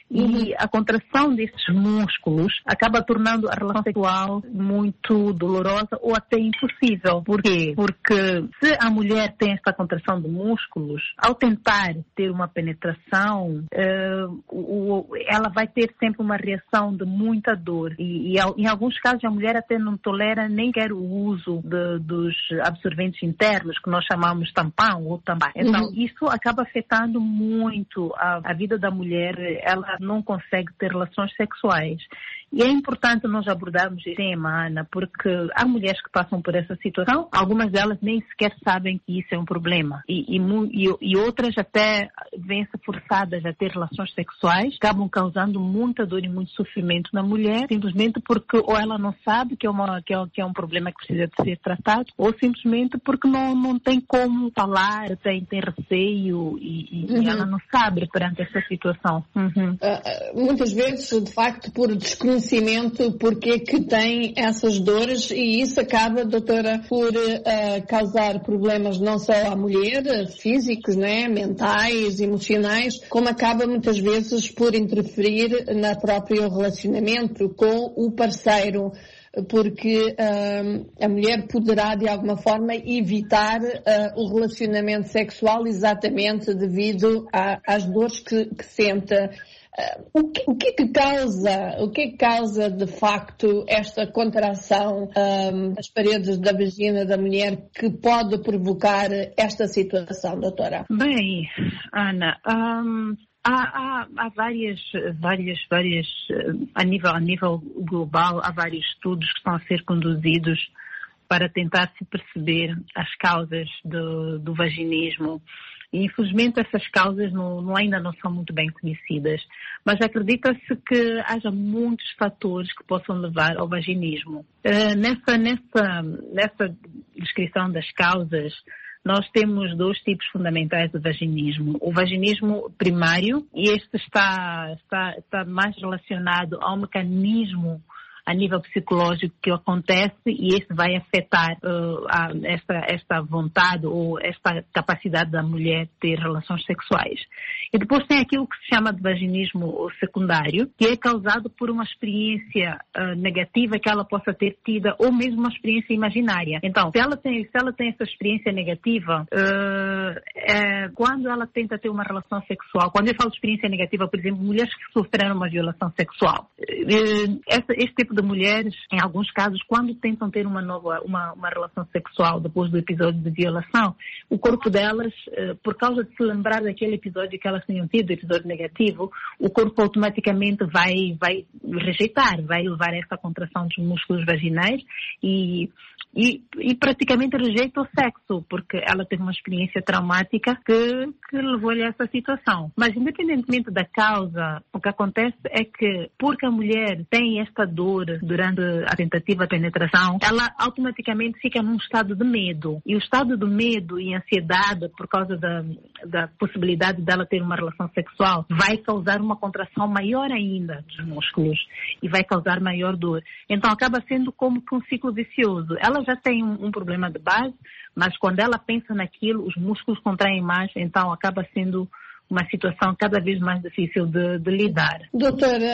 E a contração desses músculos acaba tornando a relação sexual muito dolorosa ou até impossível. Por quê? Porque se a mulher tem esta contração de músculos, ao tentar ter uma penetração, uh, o, ela vai ter sempre uma reação de muita dor. E, e em alguns casos a mulher até não tolera nem quer o uso de, dos absorventes internos, que nós chamamos tampão ou tambá. Então, uhum. isso acaba afetando muito a, a vida da mulher. Ela não consegue ter relações sexuais. E é importante nós abordarmos esse tema, Ana, porque há mulheres que passam por essa situação, algumas delas nem sequer sabem que isso é um problema. E, e, e outras até vêm-se forçadas a ter relações sexuais, acabam causando muita dor e muito sofrimento na mulher, simplesmente porque ou ela não sabe que é, uma, que é, que é um problema que precisa de ser tratado, ou simplesmente porque não, não tem como falar, tem, tem receio e, e, uhum. e ela não sabe perante essa situação. Uhum. Uh, muitas vezes, de facto, por desconhecimento, porque que tem essas dores, e isso acaba, doutora, por uh, causar problemas não só à mulher, físicos, né, mentais, emocionais, como acaba muitas vezes por interferir na próprio relacionamento com o parceiro, porque uh, a mulher poderá de alguma forma evitar uh, o relacionamento sexual exatamente devido a, às dores que, que sente. Uh, o, que, o que é que causa, o que é que causa de facto esta contração um, das paredes da vagina da mulher que pode provocar esta situação, doutora? Bem, Ana, um, há, há, há várias, várias, várias, a nível, a nível global, há vários estudos que estão a ser conduzidos para tentar se perceber as causas do, do vaginismo. E, infelizmente, essas causas não, não, ainda não são muito bem conhecidas. Mas acredita-se que haja muitos fatores que possam levar ao vaginismo. Uh, nessa, nessa, nessa descrição das causas, nós temos dois tipos fundamentais de vaginismo. O vaginismo primário, e este está, está, está mais relacionado ao mecanismo a nível psicológico que acontece, e este vai afetar uh, a, esta, esta vontade ou esta capacidade da mulher ter relações sexuais. E depois tem aquilo que se chama de vaginismo secundário, que é causado por uma experiência uh, negativa que ela possa ter tido, ou mesmo uma experiência imaginária. Então, se ela tem, se ela tem essa experiência negativa, uh, é, quando ela tenta ter uma relação sexual, quando eu falo de experiência negativa, por exemplo, mulheres que sofreram uma violação sexual, uh, essa, este tipo de mulheres, em alguns casos, quando tentam ter uma nova, uma, uma relação sexual depois do episódio de violação, o corpo delas, uh, por causa de se lembrar daquele episódio que elas tenham tido, episódio negativo, o corpo automaticamente vai, vai rejeitar, vai levar a essa contração dos músculos vaginais e, e, e praticamente rejeita o sexo, porque ela teve uma experiência traumática que, que levou-lhe a essa situação. Mas, independentemente da causa, o que acontece é que, porque a mulher tem esta dor durante a tentativa de penetração, ela automaticamente fica num estado de medo. E o estado de medo e ansiedade, por causa da, da possibilidade dela ter uma relação sexual, vai causar uma contração maior ainda dos músculos e vai causar maior dor. Então acaba sendo como que um ciclo vicioso. Ela já tem um, um problema de base, mas quando ela pensa naquilo, os músculos contraem mais, então acaba sendo uma situação cada vez mais difícil de, de lidar. Doutora,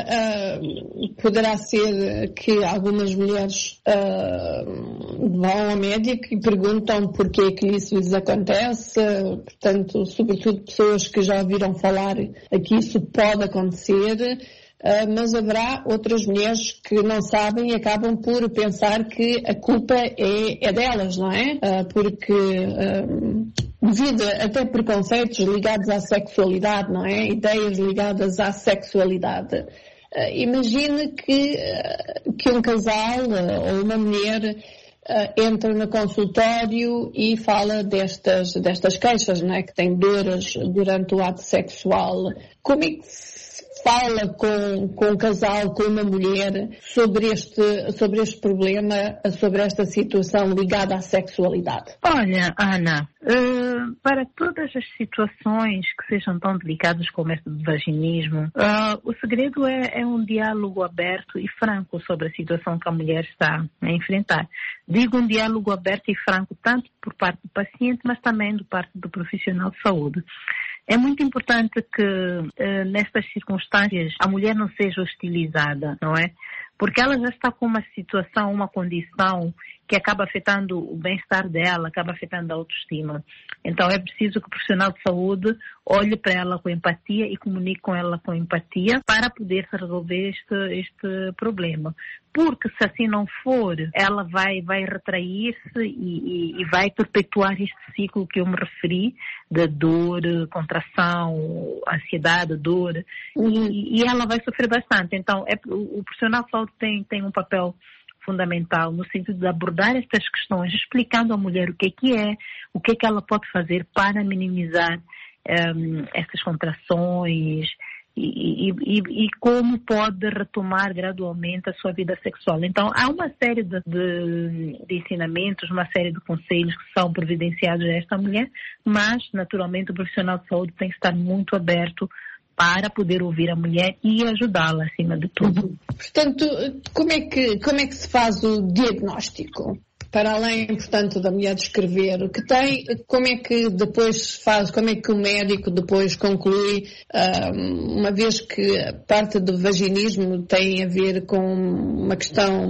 uh, poderá ser que algumas mulheres uh, vão ao médico e perguntam porquê que isso lhes acontece, portanto, sobretudo pessoas que já ouviram falar que isso pode acontecer. Uh, mas haverá outras mulheres que não sabem e acabam por pensar que a culpa é, é delas, não é? Uh, porque uh, devido até preconceitos ligados à sexualidade, não é? Ideias ligadas à sexualidade. Uh, imagine que, uh, que um casal uh, ou uma mulher uh, entra no consultório e fala destas, destas queixas, não é? Que tem dores durante o ato sexual. Como é que fala com, com um casal, com uma mulher, sobre este, sobre este problema, sobre esta situação ligada à sexualidade? Olha, Ana, uh, para todas as situações que sejam tão delicadas como esta do vaginismo, uh, o segredo é, é um diálogo aberto e franco sobre a situação que a mulher está a enfrentar. Digo um diálogo aberto e franco tanto por parte do paciente, mas também por parte do profissional de saúde. É muito importante que, uh, nestas circunstâncias, a mulher não seja hostilizada, não é? Porque ela já está com uma situação, uma condição que acaba afetando o bem-estar dela, acaba afetando a autoestima. Então é preciso que o profissional de saúde olhe para ela com empatia e comunique com ela com empatia para poder resolver este, este problema. Porque se assim não for, ela vai, vai retrair-se e, e, e vai perpetuar este ciclo que eu me referi, de dor, contração, ansiedade, dor, e, e ela vai sofrer bastante. Então é, o, o profissional de saúde tem, tem um papel fundamental no sentido de abordar estas questões, explicando à mulher o que é que é, o que é que ela pode fazer para minimizar um, estas contrações e, e, e como pode retomar gradualmente a sua vida sexual. Então, há uma série de, de, de ensinamentos, uma série de conselhos que são providenciados a esta mulher, mas, naturalmente, o profissional de saúde tem que estar muito aberto para poder ouvir a mulher e ajudá-la, acima de tudo. Portanto, como é que, como é que se faz o diagnóstico? Para além, portanto, da mulher descrever o que tem, como é que depois faz, como é que o médico depois conclui, uma vez que a parte do vaginismo tem a ver com uma questão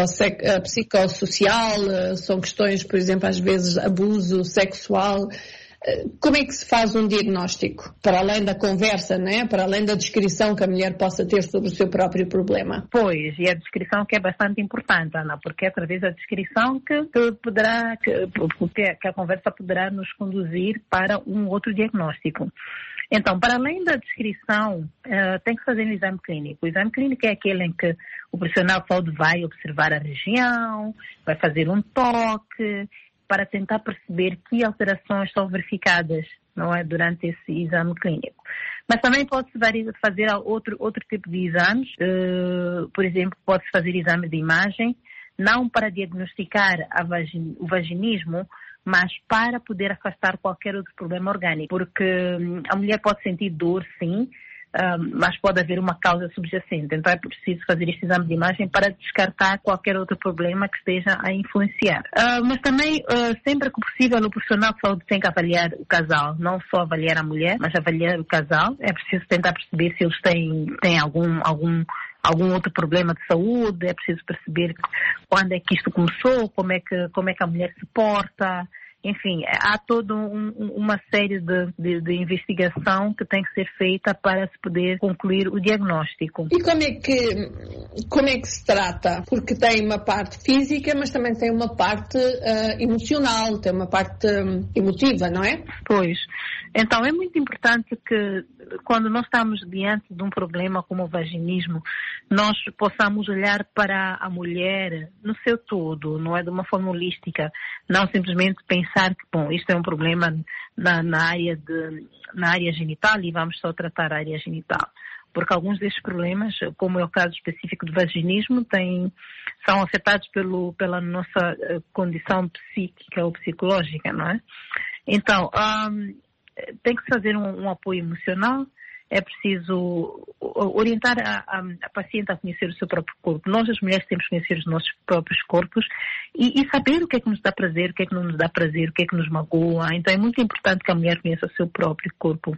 psicossocial, são questões, por exemplo, às vezes abuso sexual. Como é que se faz um diagnóstico? Para além da conversa, não é? Para além da descrição que a mulher possa ter sobre o seu próprio problema. Pois, e a descrição que é bastante importante, Ana, porque é através da descrição que, que poderá, que, que a conversa poderá nos conduzir para um outro diagnóstico. Então, para além da descrição, uh, tem que fazer um exame clínico. O exame clínico é aquele em que o profissional de saúde vai observar a região, vai fazer um toque, para tentar perceber que alterações são verificadas, não é, durante esse exame clínico. Mas também pode-se fazer outro, outro tipo de exames, uh, por exemplo, pode-se fazer exame de imagem, não para diagnosticar a vagin, o vaginismo, mas para poder afastar qualquer outro problema orgânico, porque hum, a mulher pode sentir dor, sim, Um, mas pode haver uma causa subjacente. Então é preciso fazer este exame de imagem para descartar qualquer outro problema que esteja a influenciar. Uh, mas também, uh, sempre que possível, o profissional de saúde tem que avaliar o casal. Não só avaliar a mulher, mas avaliar o casal. É preciso tentar perceber se eles têm, têm algum, algum, algum outro problema de saúde. É preciso perceber quando é que isto começou, como é que, como é que a mulher se porta. Enfim, há toda um, uma série de, de, de investigação que tem que ser feita para se poder concluir o diagnóstico. E como é que, como é que se trata? Porque tem uma parte física, mas também tem uma parte uh, emocional, tem uma parte um, emotiva, não é? Pois. Então, é muito importante que, quando nós estamos diante de um problema como o vaginismo, nós possamos olhar para a mulher no seu todo, não é, de uma forma holística, não simplesmente pensar que, bom, isto é um problema na, na, área, de, na área genital e vamos só tratar a área genital. Porque alguns destes problemas, como é o caso específico do vaginismo, têm, são afetados pelo, pela nossa condição psíquica ou psicológica, não é? Então, um, tem que se fazer um, um apoio emocional, é preciso orientar a, a, a paciente a conhecer o seu próprio corpo. Nós, as mulheres, temos que conhecer os nossos próprios corpos e, e saber o que é que nos dá prazer, o que é que não nos dá prazer, o que é que nos magoa. Então é muito importante que a mulher conheça o seu próprio corpo.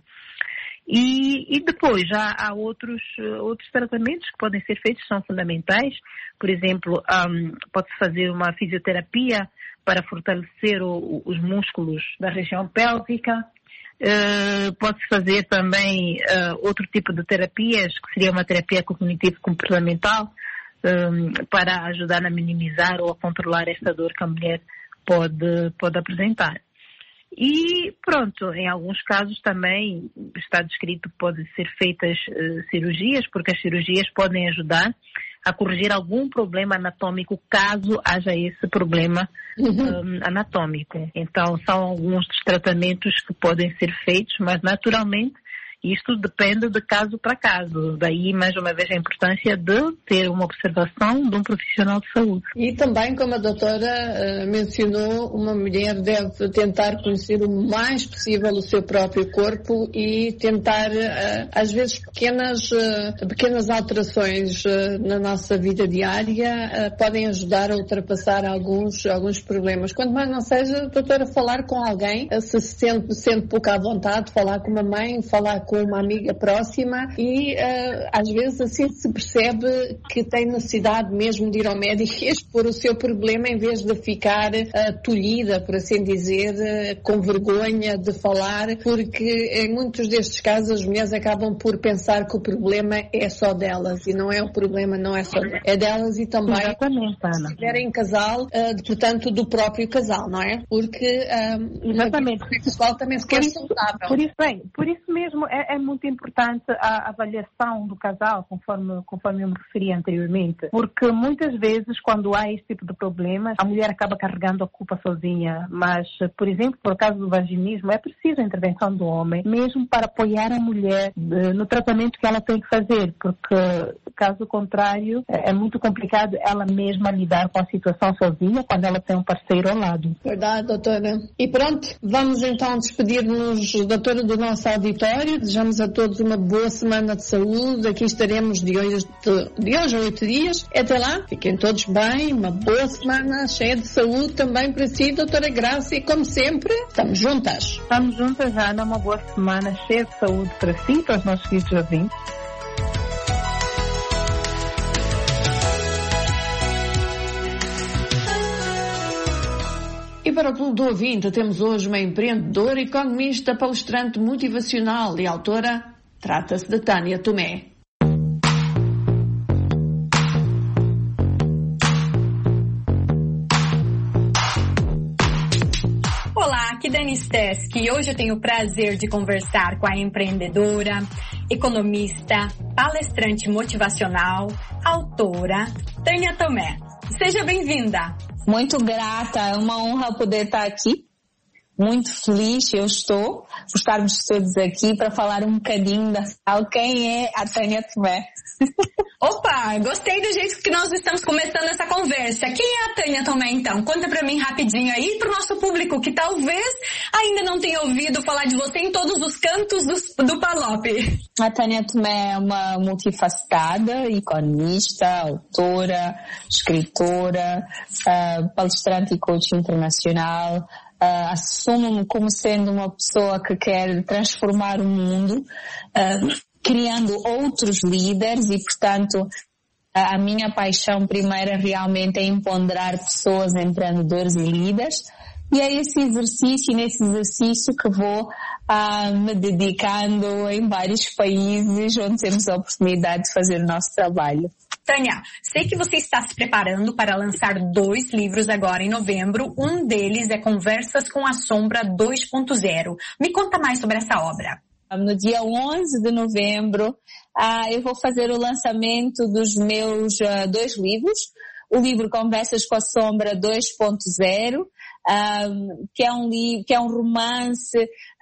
E, e depois já há outros, outros tratamentos que podem ser feitos, são fundamentais. Por exemplo, um, pode-se fazer uma fisioterapia para fortalecer o, os músculos da região pélvica. Uh, pode-se fazer também uh, outro tipo de terapias, que seria uma terapia cognitivo-comportamental, um, para ajudar a minimizar ou a controlar esta dor que a mulher pode, pode apresentar. E pronto, em alguns casos também está descrito que podem ser feitas uh, cirurgias, porque as cirurgias podem ajudar a corrigir algum problema anatômico, caso haja esse problema uhum. um, anatômico. Então, são alguns dos tratamentos que podem ser feitos, mas naturalmente isto depende de caso para caso. Daí, mais uma vez, a importância de ter uma observação de um profissional de saúde. E também, como a doutora uh, mencionou, uma mulher deve tentar conhecer o mais possível o seu próprio corpo e tentar, uh, às vezes, pequenas, uh, pequenas alterações uh, na nossa vida diária uh, podem ajudar a ultrapassar alguns, alguns problemas. Quanto mais não seja, doutora, falar com alguém, uh, se sente, sente pouco à vontade, falar com uma mãe, falar com uma amiga próxima e uh, às vezes assim se percebe que tem necessidade mesmo de ir ao médico e expor o seu problema em vez de ficar uh, tolhida, por assim dizer, uh, com vergonha de falar, porque em muitos destes casos as mulheres acabam por pensar que o problema é só delas e não é o problema, não é só delas, é delas e também se estiverem em casal, uh, de, portanto do próprio casal, não é? Porque um, Exatamente. A vida sexual também se quer saudável. Por isso, bem, por isso mesmo é É muito importante a avaliação do casal, conforme, conforme eu me referi anteriormente, porque muitas vezes quando há esse tipo de problemas, a mulher acaba carregando a culpa sozinha, mas, por exemplo, por causa do vaginismo, é preciso a intervenção do homem, mesmo para apoiar a mulher de, no tratamento que ela tem que fazer, porque, caso contrário, é, é muito complicado ela mesma lidar com a situação sozinha quando ela tem um parceiro ao lado. Verdade, doutora. E pronto, vamos então despedir-nos, doutora, do nosso auditório. Desejamos a todos uma boa semana de saúde. Aqui estaremos de hoje, de, de hoje a oito dias. Até lá, fiquem todos bem. Uma boa semana cheia de saúde também para si, doutora Graça. E como sempre, estamos juntas. Estamos juntas, Ana. Uma boa semana cheia de saúde para si e para os nossos queridos ouvintes. E para o Clube do Ouvinte temos hoje uma empreendedora, economista, palestrante motivacional e autora. Trata-se de Tânia Tomé. Olá, aqui Dani Steski e hoje eu tenho o prazer de conversar com a empreendedora, economista, palestrante motivacional, autora, Tânia Tomé. Seja bem-vinda! Muito grata, é uma honra poder estar aqui. Muito feliz eu estou por estarmos todos aqui para falar um bocadinho da quem é a Tânia Tomé. Opa, gostei do jeito que nós estamos começando essa conversa. Quem é a Tânia Tomé, então? Conta pra mim rapidinho aí pro nosso público que talvez ainda não tenha ouvido falar de você em todos os cantos do, do Palop. A Tânia Tomé é uma multifacetada, economista, autora, escritora, uh, palestrante e coach internacional. Uh, assumo-me como sendo uma pessoa que quer transformar o mundo, uh, criando outros líderes e, portanto, a minha paixão primeira realmente é empoderar pessoas, empreendedores e líderes. E é esse exercício, nesse exercício que vou uh, me dedicando em vários países onde temos a oportunidade de fazer o nosso trabalho. Tânia, sei que você está se preparando para lançar dois livros agora em novembro. Um deles é Conversas com a Sombra dois ponto zero. Me conta mais sobre essa obra. No dia onze de novembro, uh, eu vou fazer o lançamento dos meus uh, dois livros. O livro Conversas com a Sombra dois ponto zero, um, que é um livro, que é um romance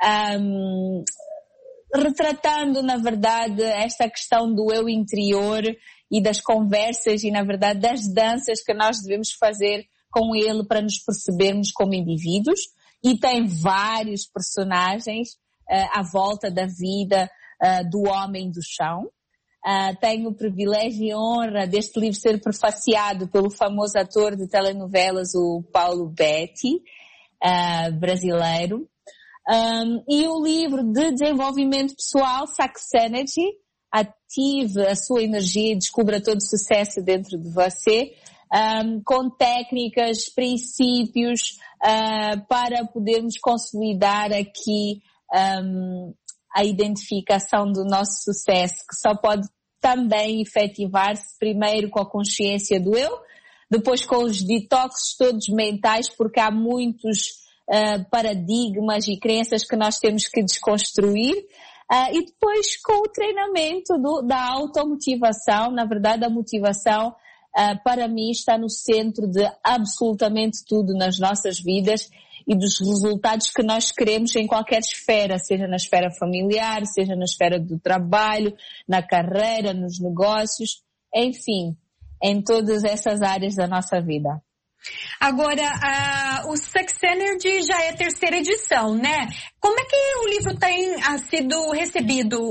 um, retratando, na verdade, esta questão do eu interior e das conversas e, na verdade, das danças que nós devemos fazer com ele para nos percebermos como indivíduos. E tem vários personagens uh, à volta da vida uh, do homem do chão. Uh, tenho o privilégio e honra deste livro ser prefaciado pelo famoso ator de telenovelas, o Paulo Betti, uh, brasileiro. Um, e o livro de desenvolvimento pessoal, Saxenergy, ative a sua energia e descubra todo o sucesso dentro de você, um, com técnicas, princípios, uh, para podermos consolidar aqui um, a identificação do nosso sucesso, que só pode também efetivar-se primeiro com a consciência do eu, depois com os detoxes todos mentais, porque há muitos uh, paradigmas e crenças que nós temos que desconstruir, Uh, e depois com o treinamento do, da automotivação, na verdade a motivação uh, para mim está no centro de absolutamente tudo nas nossas vidas e dos resultados que nós queremos em qualquer esfera, seja na esfera familiar, seja na esfera do trabalho, na carreira, nos negócios, enfim, em todas essas áreas da nossa vida. Agora, uh, o Success Energy já é a terceira edição, né? Como é que o livro tem uh, sido recebido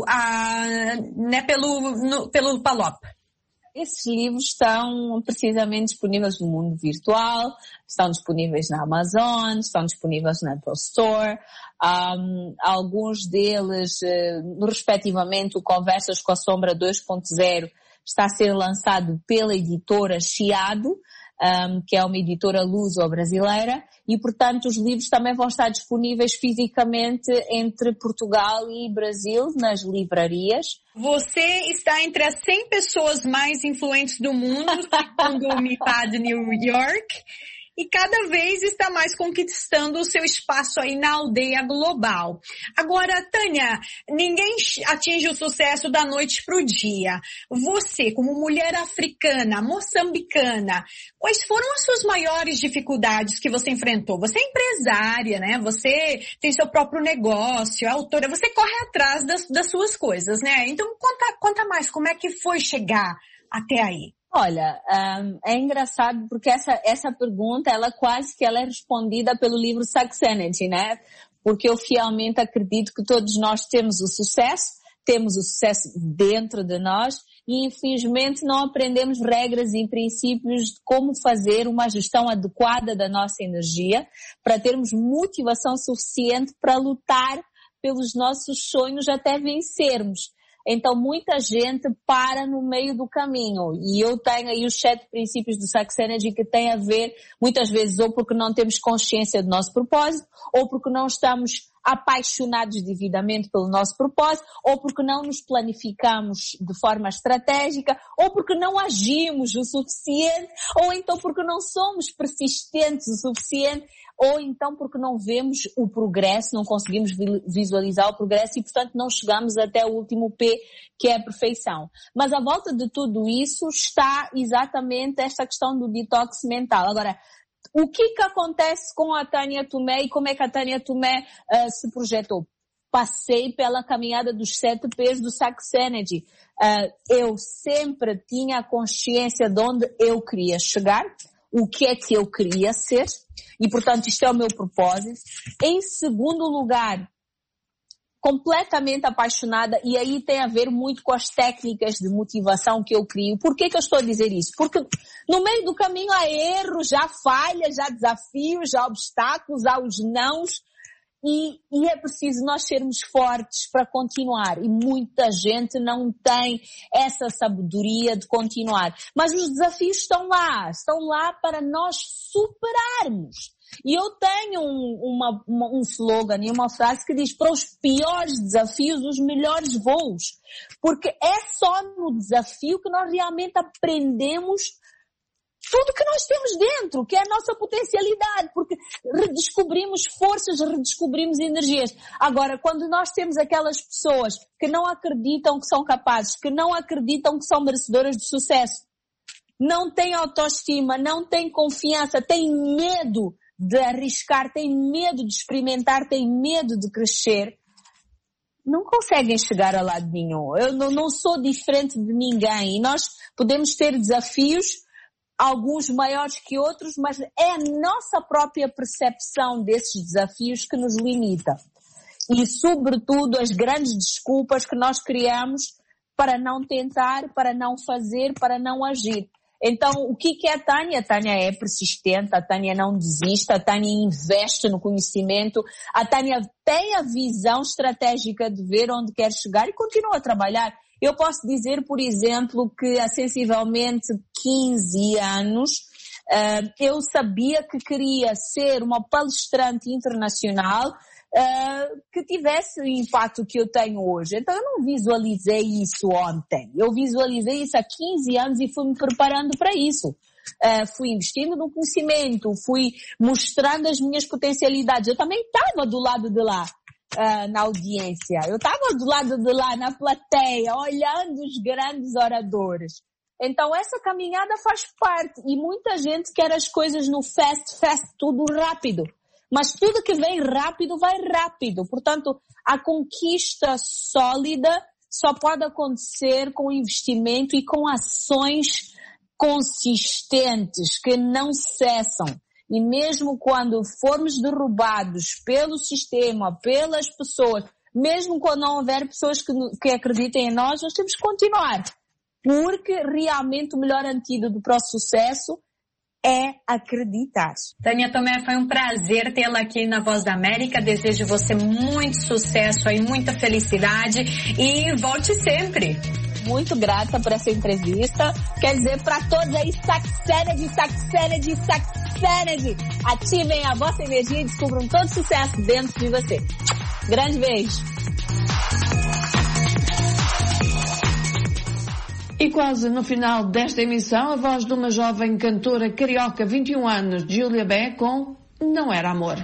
uh, né, pelo, no, pelo Palop? Esses livros estão precisamente disponíveis no mundo virtual, estão disponíveis na Amazon, estão disponíveis na Apple Store. Um, alguns deles, uh, respectivamente, o Conversas com a Sombra dois ponto zero está a ser lançado pela editora Chiado, Um, que é uma editora luso-brasileira, e portanto os livros também vão estar disponíveis fisicamente entre Portugal e Brasil nas livrarias. Você está entre as cem pessoas mais influentes do mundo, segundo o M I P A de New York, e cada vez está mais conquistando o seu espaço aí na aldeia global. Agora, Tânia, ninguém atinge o sucesso da noite para o dia. Você, como mulher africana, moçambicana, quais foram as suas maiores dificuldades que você enfrentou? Você é empresária, né? Você tem seu próprio negócio, é autora, você corre atrás das, das suas coisas, né? Então, conta, conta mais, como é que foi chegar até aí? Olha, um, é engraçado porque essa, essa pergunta, ela quase que ela é respondida pelo livro Success Energy, né? Porque eu fielmente acredito que todos nós temos o sucesso, temos o sucesso dentro de nós e infelizmente não aprendemos regras e princípios de como fazer uma gestão adequada da nossa energia para termos motivação suficiente para lutar pelos nossos sonhos até vencermos. Então, muita gente para no meio do caminho. E eu tenho aí os sete princípios do Success Energy que têm a ver, muitas vezes, ou porque não temos consciência do nosso propósito, ou porque não estamos apaixonados devidamente pelo nosso propósito, ou porque não nos planificamos de forma estratégica, ou porque não agimos o suficiente, ou então porque não somos persistentes o suficiente, ou então porque não vemos o progresso, não conseguimos visualizar o progresso e, portanto, não chegamos até o último P, que é a perfeição. Mas à volta de tudo isso está exatamente esta questão do detox mental. Agora, o que que acontece com a Tânia Tomé e como é que a Tânia Tomé uh, se projetou? Passei pela caminhada dos sete P's do Success Energy. Uh, eu sempre tinha a consciência de onde eu queria chegar, o que é que eu queria ser, e portanto isto é o meu propósito. Em segundo lugar, completamente apaixonada, e aí tem a ver muito com as técnicas de motivação que eu crio. Por que que eu estou a dizer isso? Porque no meio do caminho há erros, há falhas, há desafios, há obstáculos, há os nãos, e, e é preciso nós sermos fortes para continuar, e muita gente não tem essa sabedoria de continuar. Mas os desafios estão lá, estão lá para nós superarmos. E eu tenho um, uma, uma, um slogan e uma frase que diz: para os piores desafios, os melhores voos. Porque é só no desafio que nós realmente aprendemos tudo que nós temos dentro, que é a nossa potencialidade, porque redescobrimos forças, redescobrimos energias. Agora, quando nós temos aquelas pessoas que não acreditam que são capazes, que não acreditam que são merecedoras de sucesso, não têm autoestima, não têm confiança, têm medo de arriscar, têm medo de experimentar, têm medo de crescer, não conseguem chegar a lado nenhum. Eu não, não sou diferente de ninguém e nós podemos ter desafios, alguns maiores que outros, mas é a nossa própria percepção desses desafios que nos limita. E, sobretudo, as grandes desculpas que nós criamos para não tentar, para não fazer, para não agir. Então, o que que é a Tânia? A Tânia é persistente, a Tânia não desiste, a Tânia investe no conhecimento, a Tânia tem a visão estratégica de ver onde quer chegar e continua a trabalhar. Eu posso dizer, por exemplo, que há sensivelmente quinze anos, uh, eu sabia que queria ser uma palestrante internacional uh, que tivesse o impacto que eu tenho hoje. Então eu não visualizei isso ontem, eu visualizei isso há quinze anos e fui me preparando para isso. Uh, fui investindo no conhecimento, fui mostrando as minhas potencialidades. Eu também estava do lado de lá. uh, na audiência. Eu estava do lado de lá, na plateia, olhando os grandes oradores. Então essa caminhada faz parte. E muita gente quer as coisas no fast, fast, tudo rápido. Mas tudo que vem rápido, vai rápido. Portanto, a conquista sólida só pode acontecer com investimento e com ações consistentes que não cessam. E mesmo quando formos derrubados pelo sistema, pelas pessoas, mesmo quando não houver pessoas que, que acreditem em nós, nós temos que continuar. Porque realmente o melhor antídoto para o sucesso é acreditar. Tânia Tomé, foi um prazer tê-la aqui na Voz da América. Desejo você muito sucesso aí, muita felicidade e volte sempre. Muito grata por essa entrevista. Quer dizer, para todos aí, Saxenedy, Saxenedy, Saxenedy. Ativem a vossa energia e descubram todo o sucesso dentro de você. Grande beijo. E quase no final desta emissão, a voz de uma jovem cantora carioca, vinte e um anos, Júlia Bé, com Não Era Amor.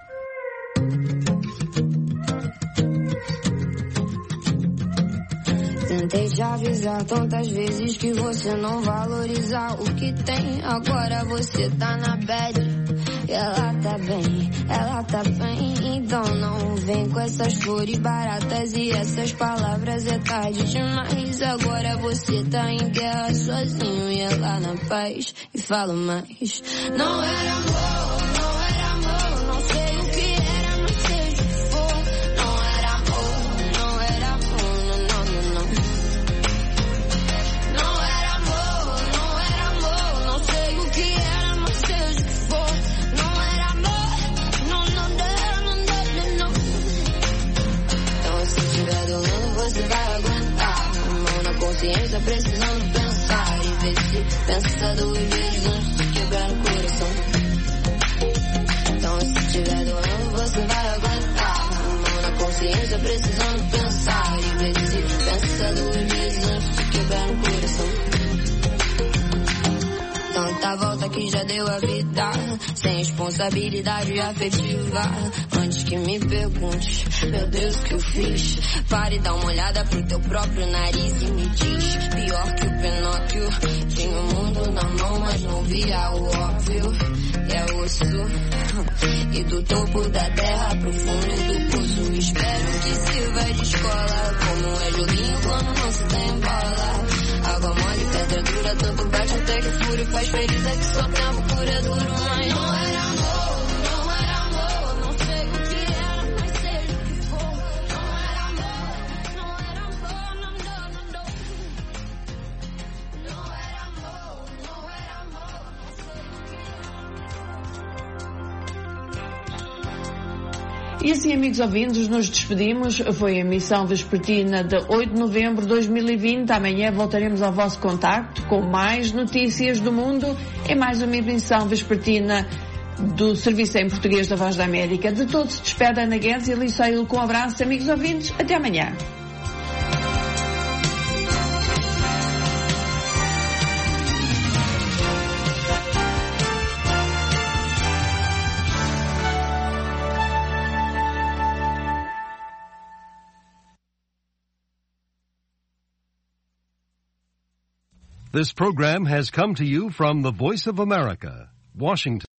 Tentei te avisar tantas vezes que você não valorizar o que tem. Agora você tá na bad e ela tá bem, ela tá bem. Então não vem com essas flores baratas e essas palavras, é tarde demais. Agora você tá em guerra sozinho e ela na paz. E falo mais, não era amor, não era amor. Não sei o que era, não sei o que for. Não era amor, não era amor, não, não, não. Não era amor, não era amor. Não sei o que era, mas seja o que for. Não era amor, não, não, não, não, não, não. Então se tiver doendo você vai aguentar. Mão na consciência precisando pensar. E ver se pensa duas vezes antes de quebrar o coração. Então se tiver doendo você vai aguentar. Mão na consciência precisando pensar. E ver se pensa duas vezes antes de quebrar o coração. Tanta volta que já deu a vida, sem responsabilidade afetiva. Antes que me pergunte, meu Deus, o que eu fiz? Pare e dá uma olhada pro teu próprio nariz e me diz. Pior que o Pinóquio, tinha o mundo na mão, mas não via o óbvio. É osso, e do topo da terra pro fundo do poço. Espero que sirva de escola, como é joguinho quando não se tem bola. Água mole, pedra dura, tanto bate até que fura e faz ferida que só tempo cura duro. Mas não era amor, não era amor. Não sei o que era, mas seja o que for. Não era amor, não era amor, não, não, não, não. Não era amor, não era amor. Não sei o que era. E assim, amigos ouvintes, nos despedimos. Foi a emissão vespertina de oito de novembro de dois mil e vinte. Amanhã voltaremos ao vosso contacto com mais notícias do mundo. É mais uma emissão vespertina do Serviço em Português da Voz da América. De todos se despede Ana Guedes e ali saio com um abraço. Amigos ouvintes, até amanhã. This program has come to you from the Voice of America, Washington.